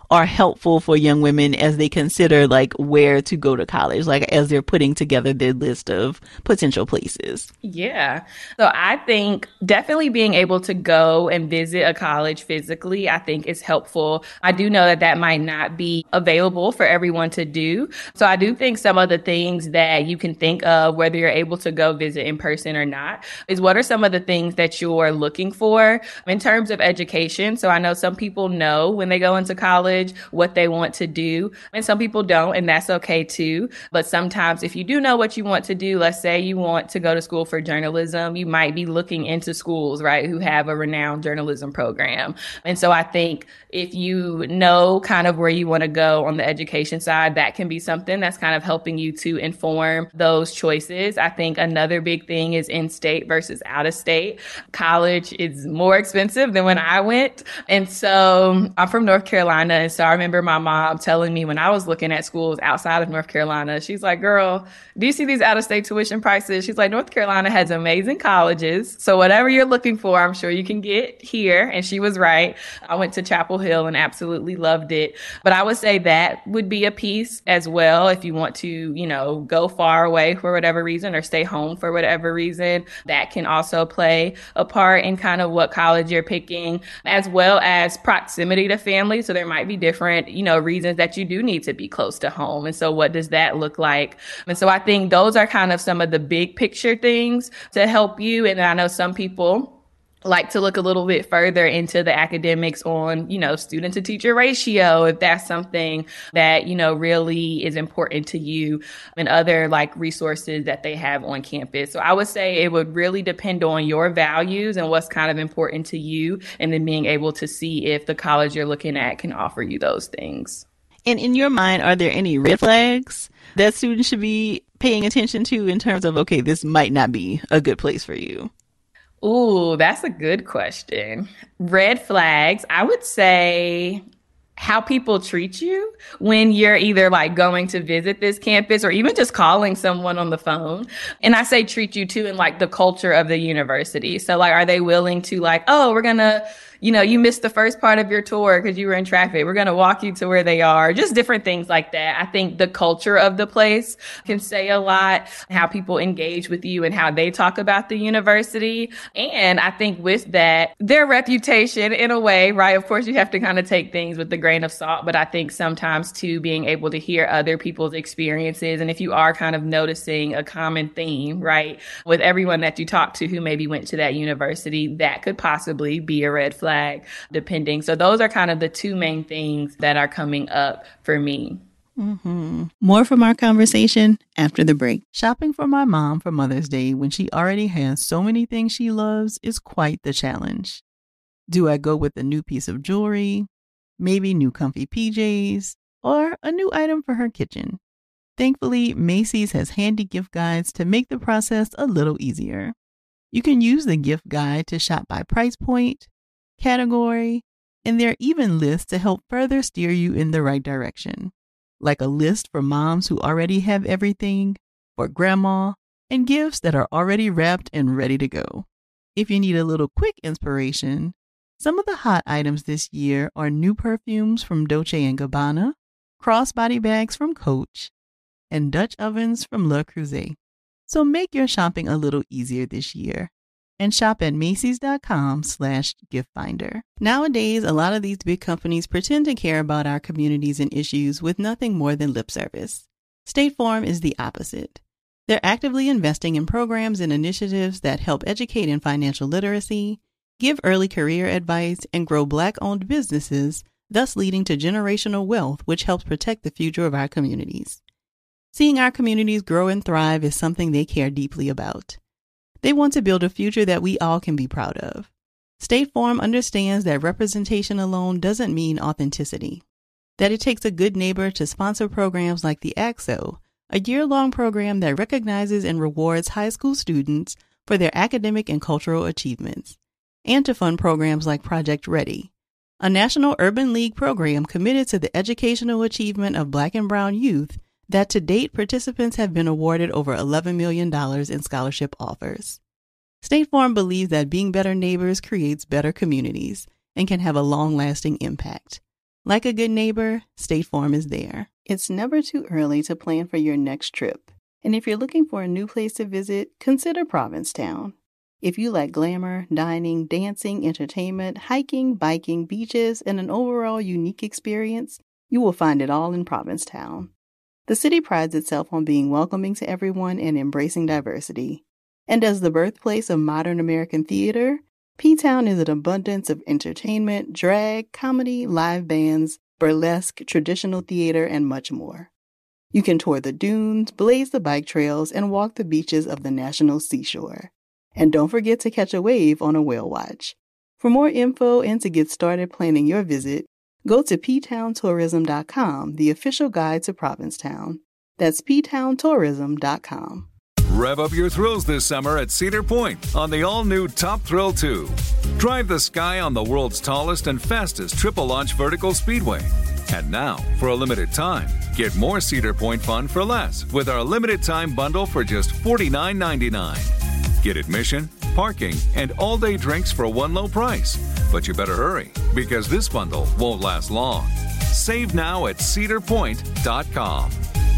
are helpful for young women as they consider like where to go to college, like as they're putting together their list of potential places? Yeah. So I think definitely being able to go and visit a college physically, I think is helpful. I do know that that might not be available for everyone to do. So I do think some of the things that you can think of, whether you're able to go visit in person or not, is what are some of the things that you're looking for in terms of education. So I know some people know when they go into college what they want to do, and some people don't, and that's okay too. But sometimes if you do know what you want to do, let's say you want to go to school for journalism, you might be looking into schools, right, who have a renowned journalism program. And so I think if you know kind of where you want to go on the education side, that can be something that's kind of helping you to inform those choices. I think another big thing is in-state versus out-of-state. College is more expensive than when I went. And so I'm from North Carolina. And so I remember my mom telling me when I was looking at schools outside of North Carolina, she's like, girl, do you see these out-of-state tuition prices? She's like, North Carolina has amazing colleges. So whatever you're looking for, I'm sure you can get here. And she was right. I went to Chapel Hill and absolutely loved it. But I would say that would be a piece as well. If you want to, you know, go far away for whatever reason or stay home for whatever reason, that can also play a part in kind of what college you're picking, as well as proximity to family. So there might be different, you know, reasons that you do need to be close to home. And so what does that look like? And so I think those are kind of some of the big picture things to help you. And I know some people like to look a little bit further into the academics on, you know, student to teacher ratio, if that's something that, you know, really is important to you, and other like resources that they have on campus. So I would say it would really depend on your values and what's kind of important to you, and then being able to see if the college you're looking at can offer you those things. And in your mind, are there any red flags that students should be paying attention to in terms of, okay, this might not be a good place for you? Ooh, that's a good question. Red flags, I would say how people treat you when you're either like going to visit this campus or even just calling someone on the phone. And I say treat you too in like the culture of the university. So like, are they willing to like, oh, we're gonna, you know, you missed the first part of your tour because you were in traffic. We're going to walk you to where they are. Just different things like that. I think the culture of the place can say a lot, how people engage with you and how they talk about the university. And I think with that, their reputation in a way, right? Of course, you have to kind of take things with a grain of salt, but I think sometimes too, being able to hear other people's experiences. And if you are kind of noticing a common theme, right, with everyone that you talk to who maybe went to that university, that could possibly be a red flag. Depending. So those are kind of the two main things that are coming up for me. Mm-hmm. More from our conversation after the break. Shopping for my mom for Mother's Day when she already has so many things she loves is quite the challenge. Do I go with a new piece of jewelry, maybe new comfy PJs, or a new item for her kitchen? Thankfully, Macy's has handy gift guides to make the process a little easier. You can use the gift guide to shop by price point, category, and there are even lists to help further steer you in the right direction, like a list for moms who already have everything, for grandma, and gifts that are already wrapped and ready to go. If you need a little quick inspiration, some of the hot items this year are new perfumes from Dolce & Gabbana, crossbody bags from Coach, and Dutch ovens from Le Creuset. So make your shopping a little easier this year and shop at Macys.com/giftfinder. Nowadays, a lot of these big companies pretend to care about our communities and issues with nothing more than lip service. State Farm is the opposite. They're actively investing in programs and initiatives that help educate in financial literacy, give early career advice, and grow Black-owned businesses, thus leading to generational wealth, which helps protect the future of our communities. Seeing our communities grow and thrive is something they care deeply about. They want to build a future that we all can be proud of. State Farm understands that representation alone doesn't mean authenticity, that it takes a good neighbor to sponsor programs like the ACT-SO, a year-long program that recognizes and rewards high school students for their academic and cultural achievements, and to fund programs like Project Ready, a National Urban League program committed to the educational achievement of Black and Brown youth that to date participants have been awarded over $11 million in scholarship offers. State Farm believes that being better neighbors creates better communities and can have a long-lasting impact. Like a good neighbor, State Farm is there. It's never too early to plan for your next trip. And if you're looking for a new place to visit, consider Provincetown. If you like glamour, dining, dancing, entertainment, hiking, biking, beaches, and an overall unique experience, you will find it all in Provincetown. The city prides itself on being welcoming to everyone and embracing diversity. And as the birthplace of modern American theater, P-Town is an abundance of entertainment, drag, comedy, live bands, burlesque, traditional theater, and much more. You can tour the dunes, blaze the bike trails, and walk the beaches of the national seashore. And don't forget to catch a wave on a whale watch. For more info and to get started planning your visit, go to ptowntourism.com, the official guide to Provincetown. That's ptowntourism.com. Rev up your thrills this summer at Cedar Point on the all-new Top Thrill 2. Drive the sky on the world's tallest and fastest triple-launch vertical speedway. And now, for a limited time, get more Cedar Point fun for less with our limited-time bundle for just $49.99. Get admission, parking, and all-day drinks for one low price. But you better hurry, because this bundle won't last long. Save now at cedarpoint.com.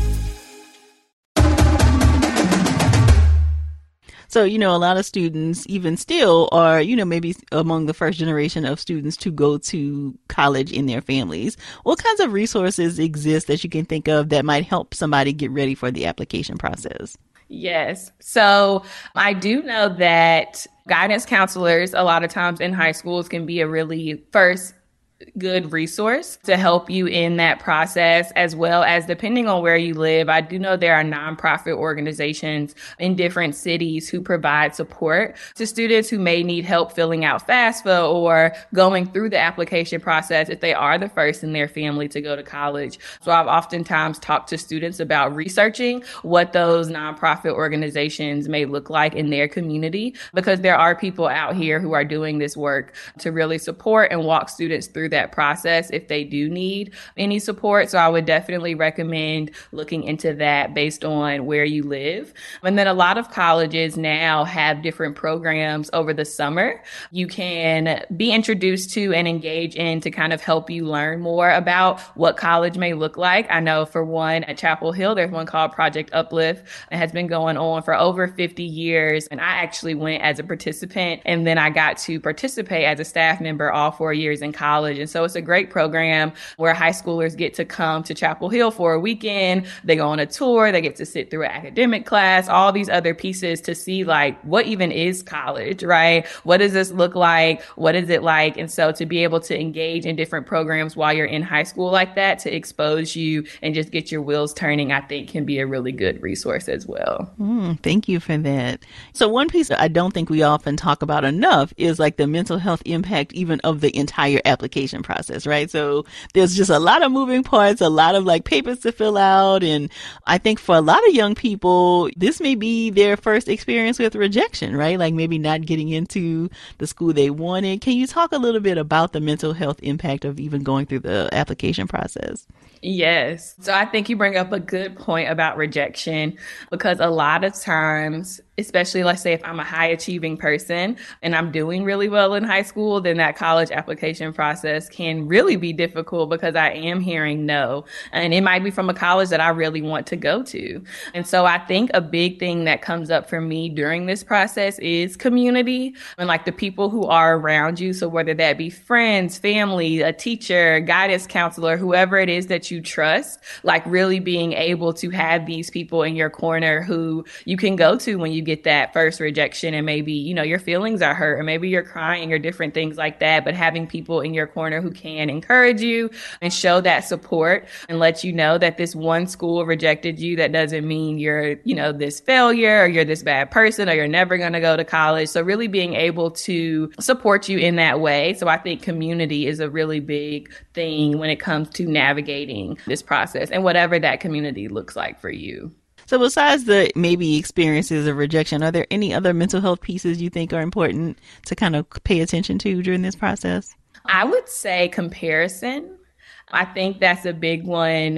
So, a lot of students even still are, maybe among the first generation of students to go to college in their families. What kinds of resources exist that you can think of that might help somebody get ready for the application process? Yes. So I do know that guidance counselors a lot of times in high schools can be a really first good resource to help you in that process, as well as depending on where you live. I do know there are nonprofit organizations in different cities who provide support to students who may need help filling out FAFSA or going through the application process if they are the first in their family to go to college. So I've oftentimes talked to students about researching what those nonprofit organizations may look like in their community, because there are people out here who are doing this work to really support and walk students through that process if they do need any support. So I would definitely recommend looking into that based on where you live. And then a lot of colleges now have different programs over the summer you can be introduced to and engage in to kind of help you learn more about what college may look like. I know for one at Chapel Hill, there's one called Project Uplift. It has been going on for over 50 years. And I actually went as a participant, and then I got to participate as a staff member all 4 years in college. And so it's a great program where high schoolers get to come to Chapel Hill for a weekend. They go on a tour. They get to sit through an academic class, all these other pieces to see like what even is college, right? What does this look like? What is it like? And so to be able to engage in different programs while you're in high school like that to expose you and just get your wheels turning, I think can be a really good resource as well. Thank you for that. So one piece that I don't think we often talk about enough is like the mental health impact even of the entire application process, right? So there's just a lot of moving parts, a lot of like papers to fill out. And I think for a lot of young people, this may be their first experience with rejection, right? Like maybe not getting into the school they wanted. Can you talk a little bit about the mental health impact of even going through the application process? Yes. So I think you bring up a good point about rejection, because a lot of times, especially let's say if I'm a high achieving person and I'm doing really well in high school, then that college application process can really be difficult because I am hearing no. And it might be from a college that I really want to go to. And so I think a big thing that comes up for me during this process is community and like the people who are around you. So whether that be friends, family, a teacher, guidance counselor, whoever it is that you trust, like really being able to have these people in your corner who you can go to when you get that first rejection and maybe, your feelings are hurt or maybe you're crying or different things like that. But having people in your corner who can encourage you and show that support and let you know that this one school rejected you, that doesn't mean you're, this failure or you're this bad person or you're never going to go to college. So really being able to support you in that way. So I think community is a really big thing when it comes to navigating this process and whatever that community looks like for you. So besides the maybe experiences of rejection, are there any other mental health pieces you think are important to kind of pay attention to during this process? I would say comparison. I think that's a big one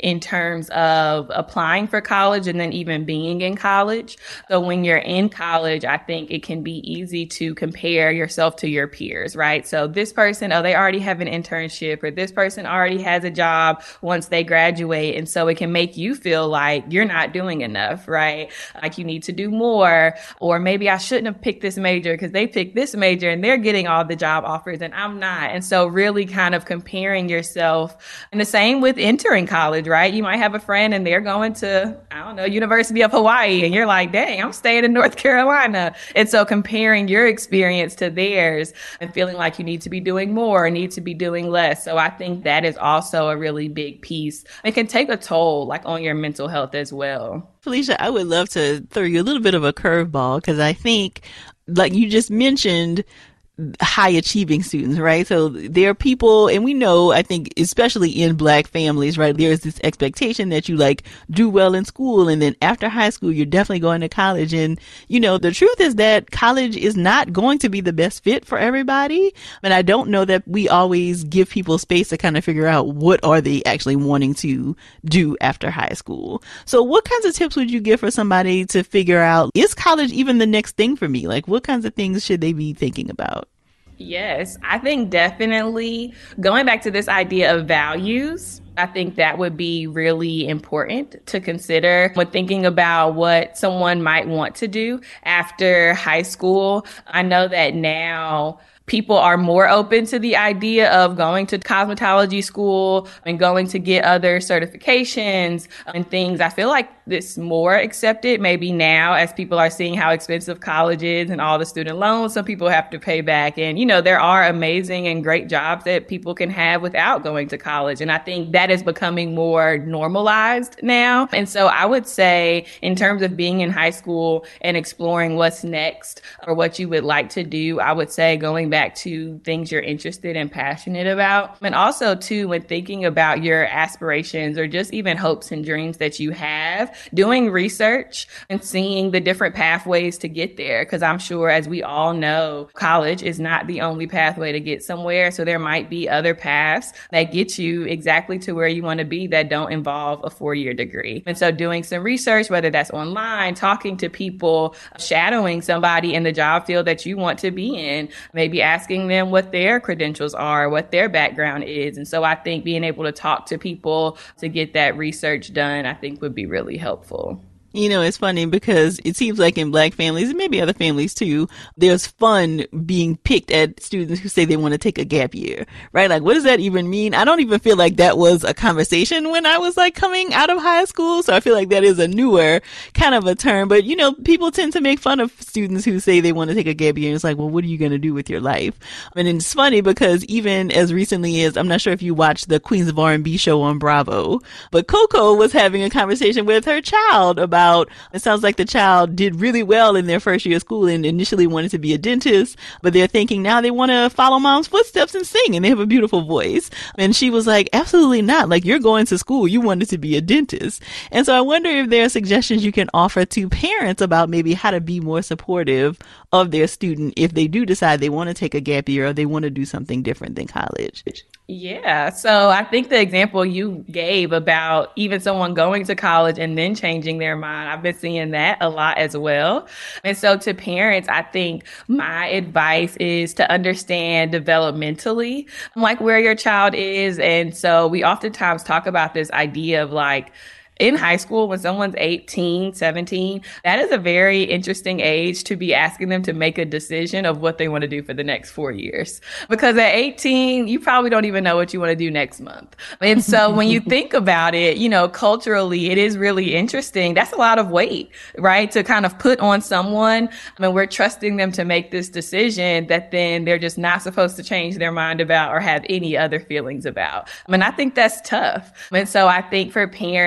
in terms of applying for college and then even being in college. So when you're in college, I think it can be easy to compare yourself to your peers, right? So this person, oh, they already have an internship, or this person already has a job once they graduate. And so it can make you feel like you're not doing enough, right? Like you need to do more, or maybe I shouldn't have picked this major because they picked this major and they're getting all the job offers and I'm not. And so really kind of comparing yourself. And the same with entering college, right? You might have a friend and they're going to, I don't know, University of Hawaii, and you're like, dang, I'm staying in North Carolina. And so comparing your experience to theirs and feeling like you need to be doing more or need to be doing less. So I think that is also a really big piece. It can take a toll like on your mental health as well. Felicia, I would love to throw you a little bit of a curveball, because I think, like you just mentioned, high achieving students, right? So there are people, and we know, I think, especially in Black families, right, there's this expectation that you like do well in school, and then after high school, you're definitely going to college. And, you know, the truth is that college is not going to be the best fit for everybody. And I don't know that we always give people space to kind of figure out what are they actually wanting to do after high school. So what kinds of tips would you give for somebody to figure out, is college even the next thing for me? Like, what kinds of things should they be thinking about? Yes, I think definitely going back to this idea of values, I think that would be really important to consider when thinking about what someone might want to do after high school. I know that now people are more open to the idea of going to cosmetology school and going to get other certifications and things. I feel like this more accepted maybe now as people are seeing how expensive college is and all the student loans some people have to pay back. And, you know, there are amazing and great jobs that people can have without going to college. And I think that is becoming more normalized now. And so I would say in terms of being in high school and exploring what's next or what you would like to do, I would say going back to things you're interested and passionate about. And also, too, when thinking about your aspirations or just even hopes and dreams that you have, doing research and seeing the different pathways to get there. Because I'm sure, as we all know, college is not the only pathway to get somewhere. So there might be other paths that get you exactly to where you want to be that don't involve a 4-year degree. And so doing some research, whether that's online, talking to people, shadowing somebody in the job field that you want to be in, maybe asking them what their credentials are, what their background is. And so I think being able to talk to people to get that research done, I think would be really helpful. You know, it's funny because it seems like in Black families, and maybe other families too, there's fun being picked at students who say they want to take a gap year, right? Like, what does that even mean? I don't even feel like that was a conversation when I was like coming out of high school. So I feel like that is a newer kind of a term. But, you know, people tend to make fun of students who say they want to take a gap year. And it's like, well, what are you going to do with your life? And it's funny because even as recently as, I'm not sure if you watched the Queens of R&B show on Bravo, but Coco was having a conversation with her child about, it sounds like the child did really well in their first year of school and initially wanted to be a dentist, but they're thinking now they want to follow mom's footsteps and sing, and they have a beautiful voice. And she was like, absolutely not. Like, you're going to school. You wanted to be a dentist. And so I wonder if there are suggestions you can offer to parents about maybe how to be more supportive of their student if they do decide they want to take a gap year or they want to do something different than college. Yeah. So I think the example you gave about even someone going to college and then changing their mind, I've been seeing that a lot as well. And so to parents, I think my advice is to understand developmentally, like where your child is. And so we oftentimes talk about this idea of like, in high school, when someone's 18, 17, that is a very interesting age to be asking them to make a decision of what they want to do for the next 4 years. Because at 18, you probably don't even know what you want to do next month. And so when you think about it, you know, culturally, it is really interesting. That's a lot of weight, right? To kind of put on someone. I mean, we're trusting them to make this decision that then they're just not supposed to change their mind about or have any other feelings about. I mean, I think that's tough. And so I think for parents,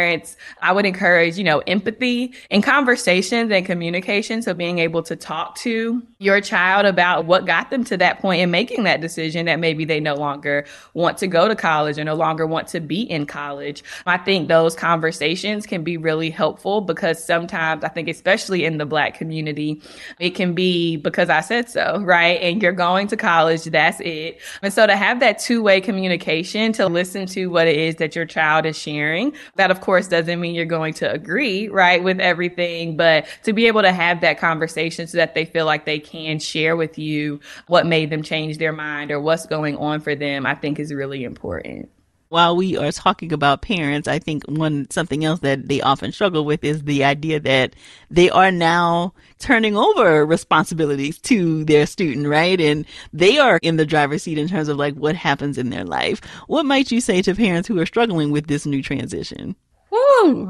I would encourage, empathy in conversations and communication. So being able to talk to your child about what got them to that point and making that decision that maybe they no longer want to go to college or no longer want to be in college. I think those conversations can be really helpful because sometimes I think, especially in the Black community, it can be because I said so, right? And you're going to college, that's it. And so to have that two-way communication, to listen to what it is that your child is sharing, that of course doesn't mean you're going to agree, right, with everything, but to be able to have that conversation so that they feel like they can share with you what made them change their mind or what's going on for them, I think is really important. While we are talking about parents, I think something else that they often struggle with is the idea that they are now turning over responsibilities to their student, right? And they are in the driver's seat in terms of like what happens in their life. What might you say to parents who are struggling with this new transition? Woo!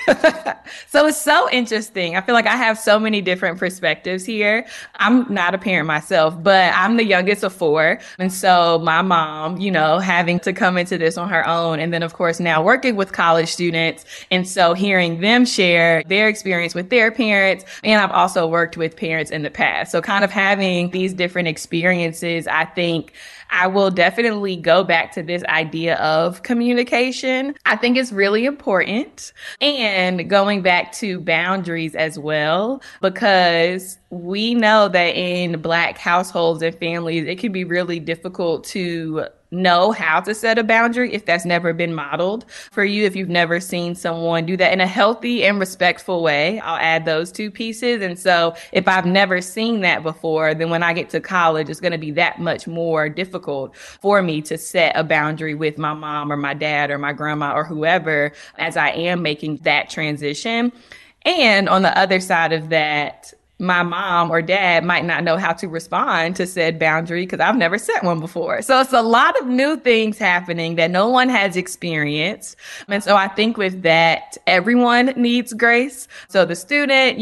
So it's so interesting. I feel like I have so many different perspectives here. I'm not a parent myself, but I'm the youngest of 4. And so my mom, having to come into this on her own. And then, of course, now working with college students. And so hearing them share their experience with their parents. And I've also worked with parents in the past. So kind of having these different experiences, I think I will definitely go back to this idea of communication. I think it's really important. And going back to boundaries as well, because we know that in Black households and families, it can be really difficult to know how to set a boundary if that's never been modeled for you, if you've never seen someone do that in a healthy and respectful way. I'll add those 2 pieces. And so if I've never seen that before, then when I get to college, it's going to be that much more difficult for me to set a boundary with my mom or my dad or my grandma or whoever as I am making that transition. And on the other side of that, my mom or dad might not know how to respond to said boundary because I've never set one before. So it's a lot of new things happening that no one has experienced. And so I think with that, everyone needs grace. So the student,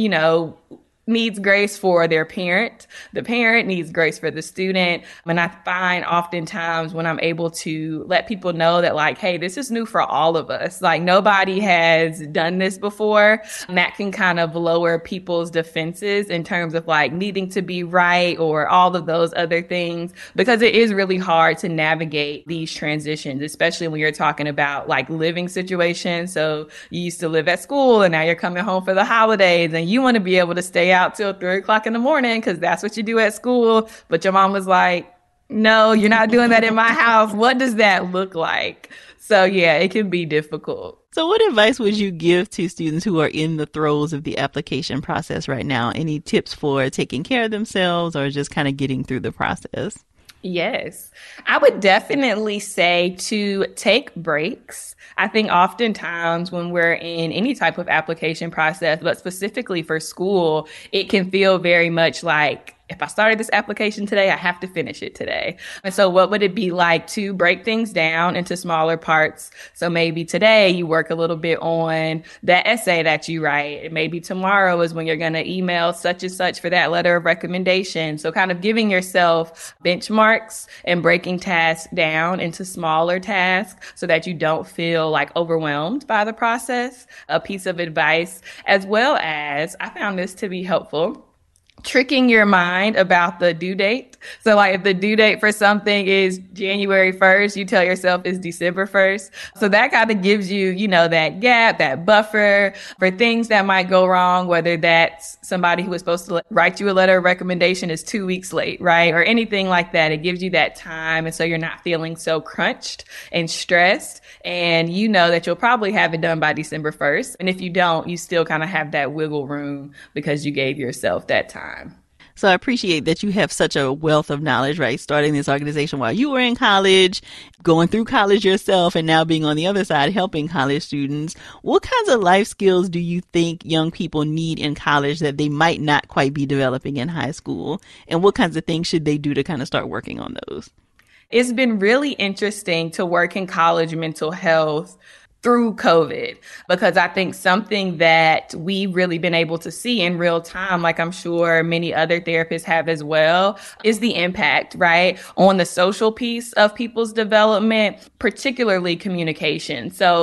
needs grace for their parent. The parent needs grace for the student. And I find oftentimes when I'm able to let people know that like, hey, this is new for all of us. Like nobody has done this before. And that can kind of lower people's defenses in terms of like needing to be right or all of those other things, because it is really hard to navigate these transitions, especially when you're talking about like living situations. So you used to live at school and now you're coming home for the holidays and you want to be able to stay out till 3:00 in the morning because that's what you do at school. But your mom was like, no, you're not doing that in my house. What does that look like? So yeah, it can be difficult. So what advice would you give to students who are in the throes of the application process right now? Any tips for taking care of themselves or just kind of getting through the process? Yes, I would definitely say to take breaks. I think oftentimes when we're in any type of application process, but specifically for school, it can feel very much like, if I started this application today, I have to finish it today. And so what would it be like to break things down into smaller parts? So maybe today you work a little bit on that essay that you write. Maybe tomorrow is when you're going to email such and such for that letter of recommendation. So kind of giving yourself benchmarks and breaking tasks down into smaller tasks so that you don't feel like overwhelmed by the process. A piece of advice, as well as, I found this to be helpful, tricking your mind about the due date. So like if the due date for something is January 1st, you tell yourself it's December 1st. So that kind of gives you, that gap, that buffer for things that might go wrong, whether that's somebody who was supposed to write you a letter of recommendation is 2 weeks late, right? Or anything like that. It gives you that time. And so you're not feeling so crunched and stressed. And you know that you'll probably have it done by December 1st. And if you don't, you still kind of have that wiggle room because you gave yourself that time. So I appreciate that you have such a wealth of knowledge, right? Starting this organization while you were in college, going through college yourself, and now being on the other side, helping college students. What kinds of life skills do you think young people need in college that they might not quite be developing in high school? And what kinds of things should they do to kind of start working on those? It's been really interesting to work in college mental health through COVID, because I think something that we've really been able to see in real time, like I'm sure many other therapists have as well, is the impact, right, on the social piece of people's development, particularly communication. So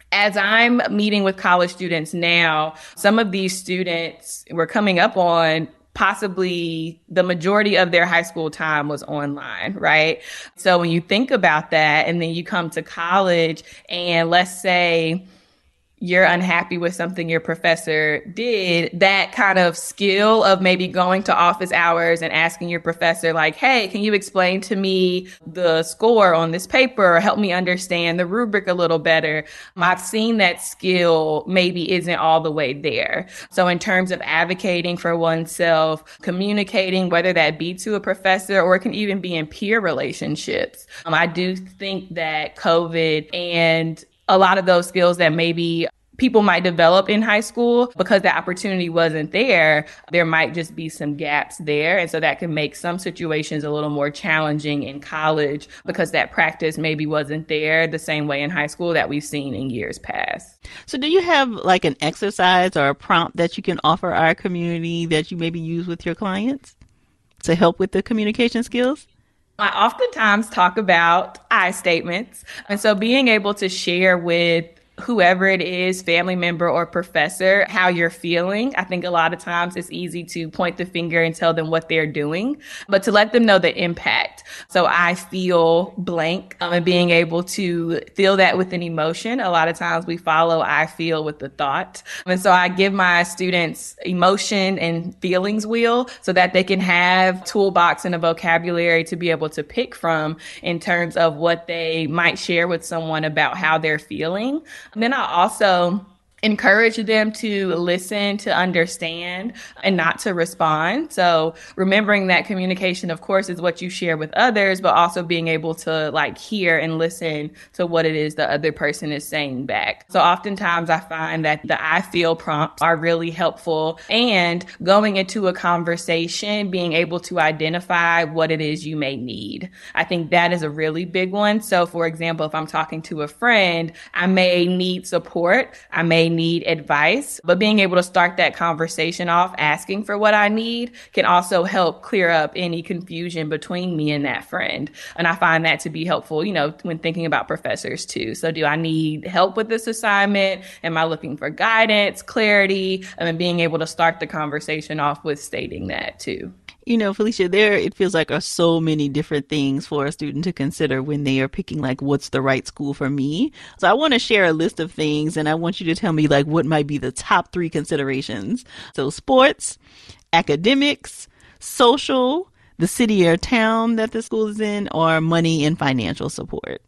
As I'm meeting with college students now, some of these students were coming up on possibly the majority of their high school time was online, right? So when you think about that and then you come to college and let's say you're unhappy with something your professor did, that kind of skill of maybe going to office hours and asking your professor like, hey, can you explain to me the score on this paper or help me understand the rubric a little better? I've seen that skill maybe isn't all the way there. So in terms of advocating for oneself, communicating, whether that be to a professor or it can even be in peer relationships, I do think that COVID and a lot of those skills that maybe people might develop in high school because the opportunity wasn't there, there might just be some gaps there. And so that can make some situations a little more challenging in college because that practice maybe wasn't there the same way in high school that we've seen in years past. So do you have like an exercise or a prompt that you can offer our community that you maybe use with your clients to help with the communication skills? I oftentimes talk about I statements. And so being able to share with whoever it is, family member or professor, how you're feeling. I think a lot of times it's easy to point the finger and tell them what they're doing, but to let them know the impact. So I feel blank, and being able to feel that with an emotion. A lot of times we follow I feel with the thought. And so I give my students emotion and feelings wheel so that they can have toolbox and a vocabulary to be able to pick from in terms of what they might share with someone about how they're feeling. And then I also encourage them to listen, to understand, and not to respond. So remembering that communication, of course, is what you share with others, but also being able to like hear and listen to what it is the other person is saying back. So oftentimes I find that the I feel prompts are really helpful, and going into a conversation, being able to identify what it is you may need. I think that is a really big one. So for example, if I'm talking to a friend, I may need support. I may need advice, but being able to start that conversation off asking for what I need can also help clear up any confusion between me and that friend. And I find that to be helpful, when thinking about professors too. So do I need help with this assignment? Am I looking for guidance, clarity? And being able to start the conversation off with stating that too. Felicia, it feels like are so many different things for a student to consider when they are picking like what's the right school for me. So I want to share a list of things and I want you to tell me like what might be the top 3 considerations. So sports, academics, social, the city or town that the school is in, or money and financial support.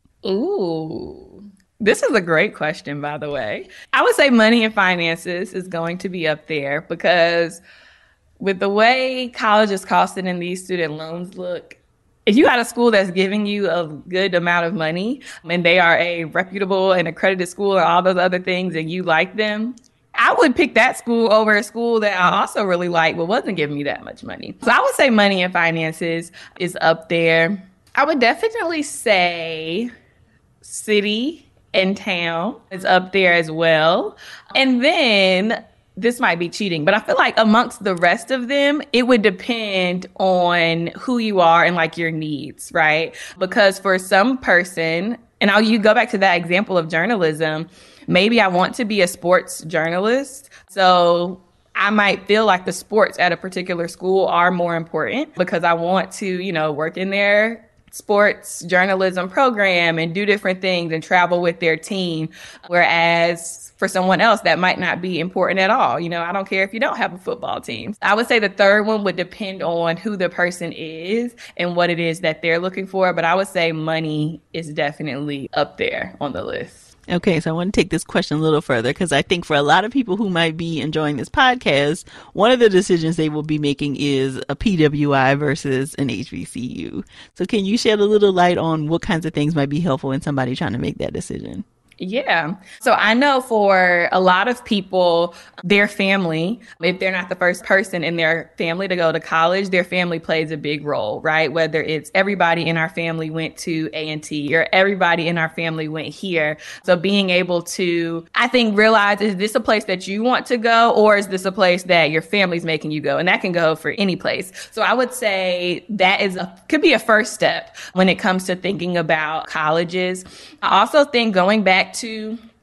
Ooh. This is a great question, by the way. I would say money and finances is going to be up there because with the way college is costing and these student loans look, if you got a school that's giving you a good amount of money and they are a reputable and accredited school and all those other things and you like them, I would pick that school over a school that I also really like but wasn't giving me that much money. So I would say money and finances is up there. I would definitely say city and town is up there as well. And then this might be cheating, but I feel like amongst the rest of them, it would depend on who you are and like your needs, right? Because for some person, and you go back to that example of journalism, maybe I want to be a sports journalist. So I might feel like the sports at a particular school are more important because I want to, work in their sports journalism program and do different things and travel with their team. Whereas for someone else, that might not be important at all. I don't care if you don't have a football team. I would say the third one would depend on who the person is and what it is that they're looking for. But I would say money is definitely up there on the list. Okay, so I want to take this question a little further because I think for a lot of people who might be enjoying this podcast, one of the decisions they will be making is a PWI versus an HBCU. So can you shed a little light on what kinds of things might be helpful in somebody trying to make that decision? Yeah. So I know for a lot of people, their family, if they're not the first person in their family to go to college, their family plays a big role, right? Whether it's everybody in our family went to A&T or everybody in our family went here. So being able to, I think, realize, is this a place that you want to go or is this a place that your family's making you go? And that can go for any place. So I would say that could be a first step when it comes to thinking about colleges. I also think going back to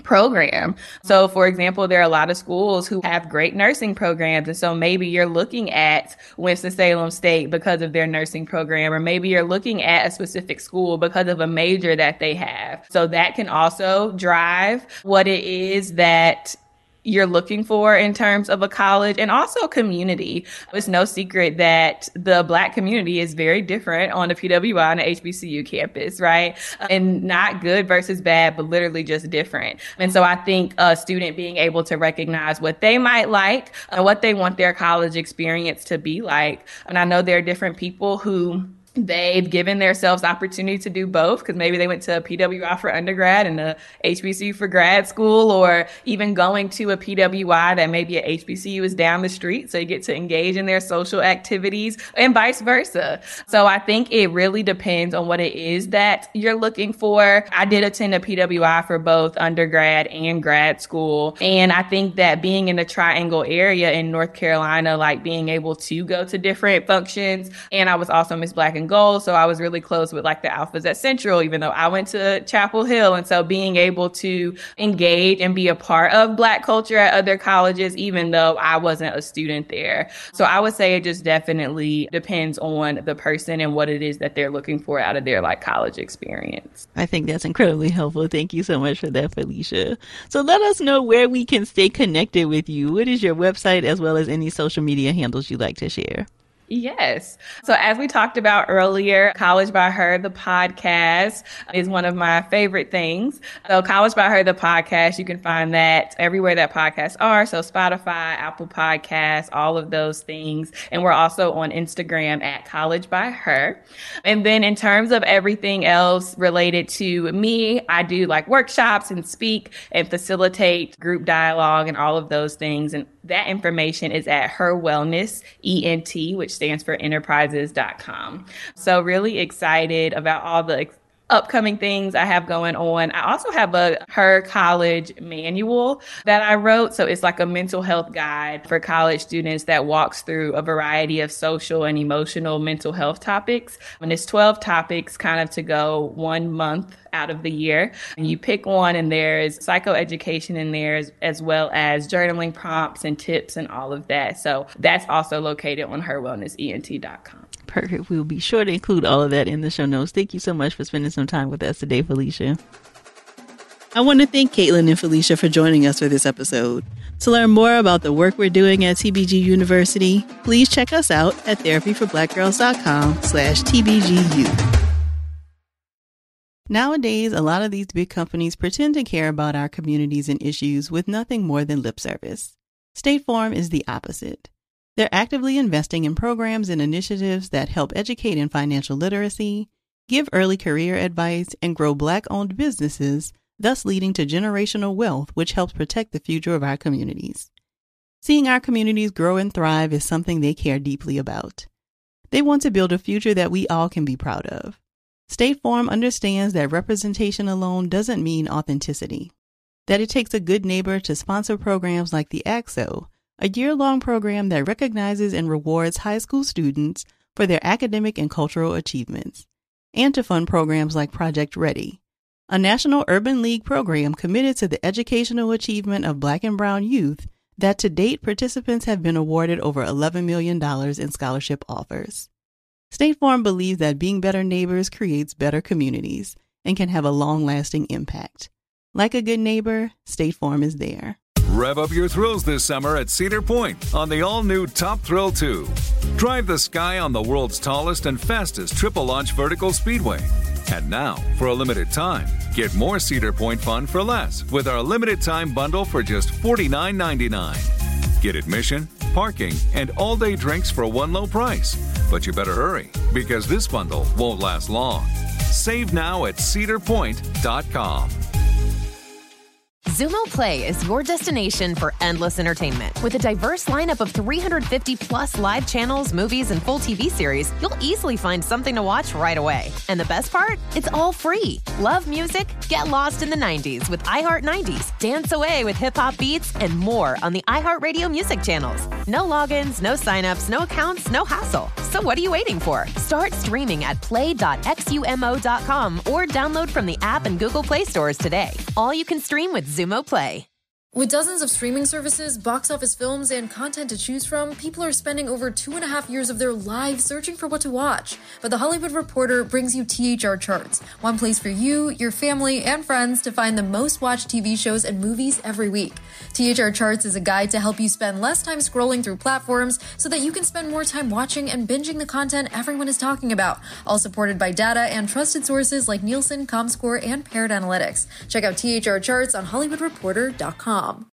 program. So for example, there are a lot of schools who have great nursing programs. And so maybe you're looking at Winston-Salem State because of their nursing program, or maybe you're looking at a specific school because of a major that they have. So that can also drive what it is that you're looking for in terms of a college, and also community. It's no secret that the Black community is very different on the PWI and the HBCU campus, right? And not good versus bad, but literally just different. And so I think a student being able to recognize what they might like and what they want their college experience to be like. And I know there are different people who they've given themselves opportunity to do both, because maybe they went to a PWI for undergrad and a HBCU for grad school, or even going to a PWI that maybe a HBCU is down the street. So you get to engage in their social activities and vice versa. So I think it really depends on what it is that you're looking for. I did attend a PWI for both undergrad and grad school. And I think that being in the Triangle area in North Carolina, like being able to go to different functions, and I was also Miss Black and Gold, so I was really close with like the Alphas at Central, even though I went to Chapel Hill. And so being able to engage and be a part of Black culture at other colleges, even though I wasn't a student there. So I would say it just definitely depends on the person and what it is that they're looking for out of their like college experience. I think that's incredibly helpful. Thank you so much for that, Felicia. So let us know where we can stay connected with you. What is your website, as well as any social media handles you'd like to share? Yes. So as we talked about earlier, College by Her, the podcast, is one of my favorite things. So College by Her, the podcast, you can find that everywhere that podcasts are. So Spotify, Apple Podcasts, all of those things. And we're also on Instagram at College by Her. And then in terms of everything else related to me, I do like workshops and speak and facilitate group dialogue and all of those things. And that information is at Her Wellness, ENT, which stands for enterprises.com. So really excited about all the upcoming things I have going on. I also have a Her College manual that I wrote. So it's like a mental health guide for college students that walks through a variety of social and emotional mental health topics. And it's 12 topics kind of to go 1 month out of the year. And you pick one, and there's psychoeducation in there, as well as journaling prompts and tips and all of that. So that's also located on herwellnessent.com. Perfect. We'll be sure to include all of that in the show notes. Thank you so much for spending some time with us today, Felicia. I want to thank Caitlin and Felicia for joining us for this episode. To learn more about the work we're doing at TBG University, please check us out at therapyforblackgirls.com/TBGU. Nowadays, a lot of these big companies pretend to care about our communities and issues with nothing more than lip service. State Farm is the opposite. They're actively investing in programs and initiatives that help educate in financial literacy, give early career advice, and grow Black-owned businesses, thus leading to generational wealth, which helps protect the future of our communities. Seeing our communities grow and thrive is something they care deeply about. They want to build a future that we all can be proud of. State Farm understands that representation alone doesn't mean authenticity, that it takes a good neighbor to sponsor programs like the ACT-SO, a year-long program that recognizes and rewards high school students for their academic and cultural achievements, and to fund programs like Project Ready, a National Urban League program committed to the educational achievement of Black and Brown youth that to date participants have been awarded over $11 million in scholarship offers. State Farm believes that being better neighbors creates better communities and can have a long-lasting impact. Like a good neighbor, State Farm is there. Rev up your thrills this summer at Cedar Point on the all-new Top Thrill 2. Drive the sky on the world's tallest and fastest triple-launch vertical speedway. And now, for a limited time, get more Cedar Point fun for less with our limited-time bundle for just $49.99. Get admission, parking, and all-day drinks for one low price. But you better hurry, because this bundle won't last long. Save now at cedarpoint.com. Xumo Play is your destination for endless entertainment. With a diverse lineup of 350-plus live channels, movies, and full TV series, you'll easily find something to watch right away. And the best part? It's all free. Love music? Get lost in the 90s with iHeart 90s, dance away with hip-hop beats, and more on the iHeartRadio music channels. No logins, no signups, no accounts, no hassle. So what are you waiting for? Start streaming at play.xumo.com or download from the app and Google Play stores today. All you can stream with Xumo Play. With dozens of streaming services, box office films, and content to choose from, people are spending over 2.5 years of their lives searching for what to watch. But The Hollywood Reporter brings you THR Charts, one place for you, your family, and friends to find the most watched TV shows and movies every week. THR Charts is a guide to help you spend less time scrolling through platforms so that you can spend more time watching and binging the content everyone is talking about, all supported by data and trusted sources like Nielsen, Comscore, and Paired Analytics. Check out THR Charts on HollywoodReporter.com.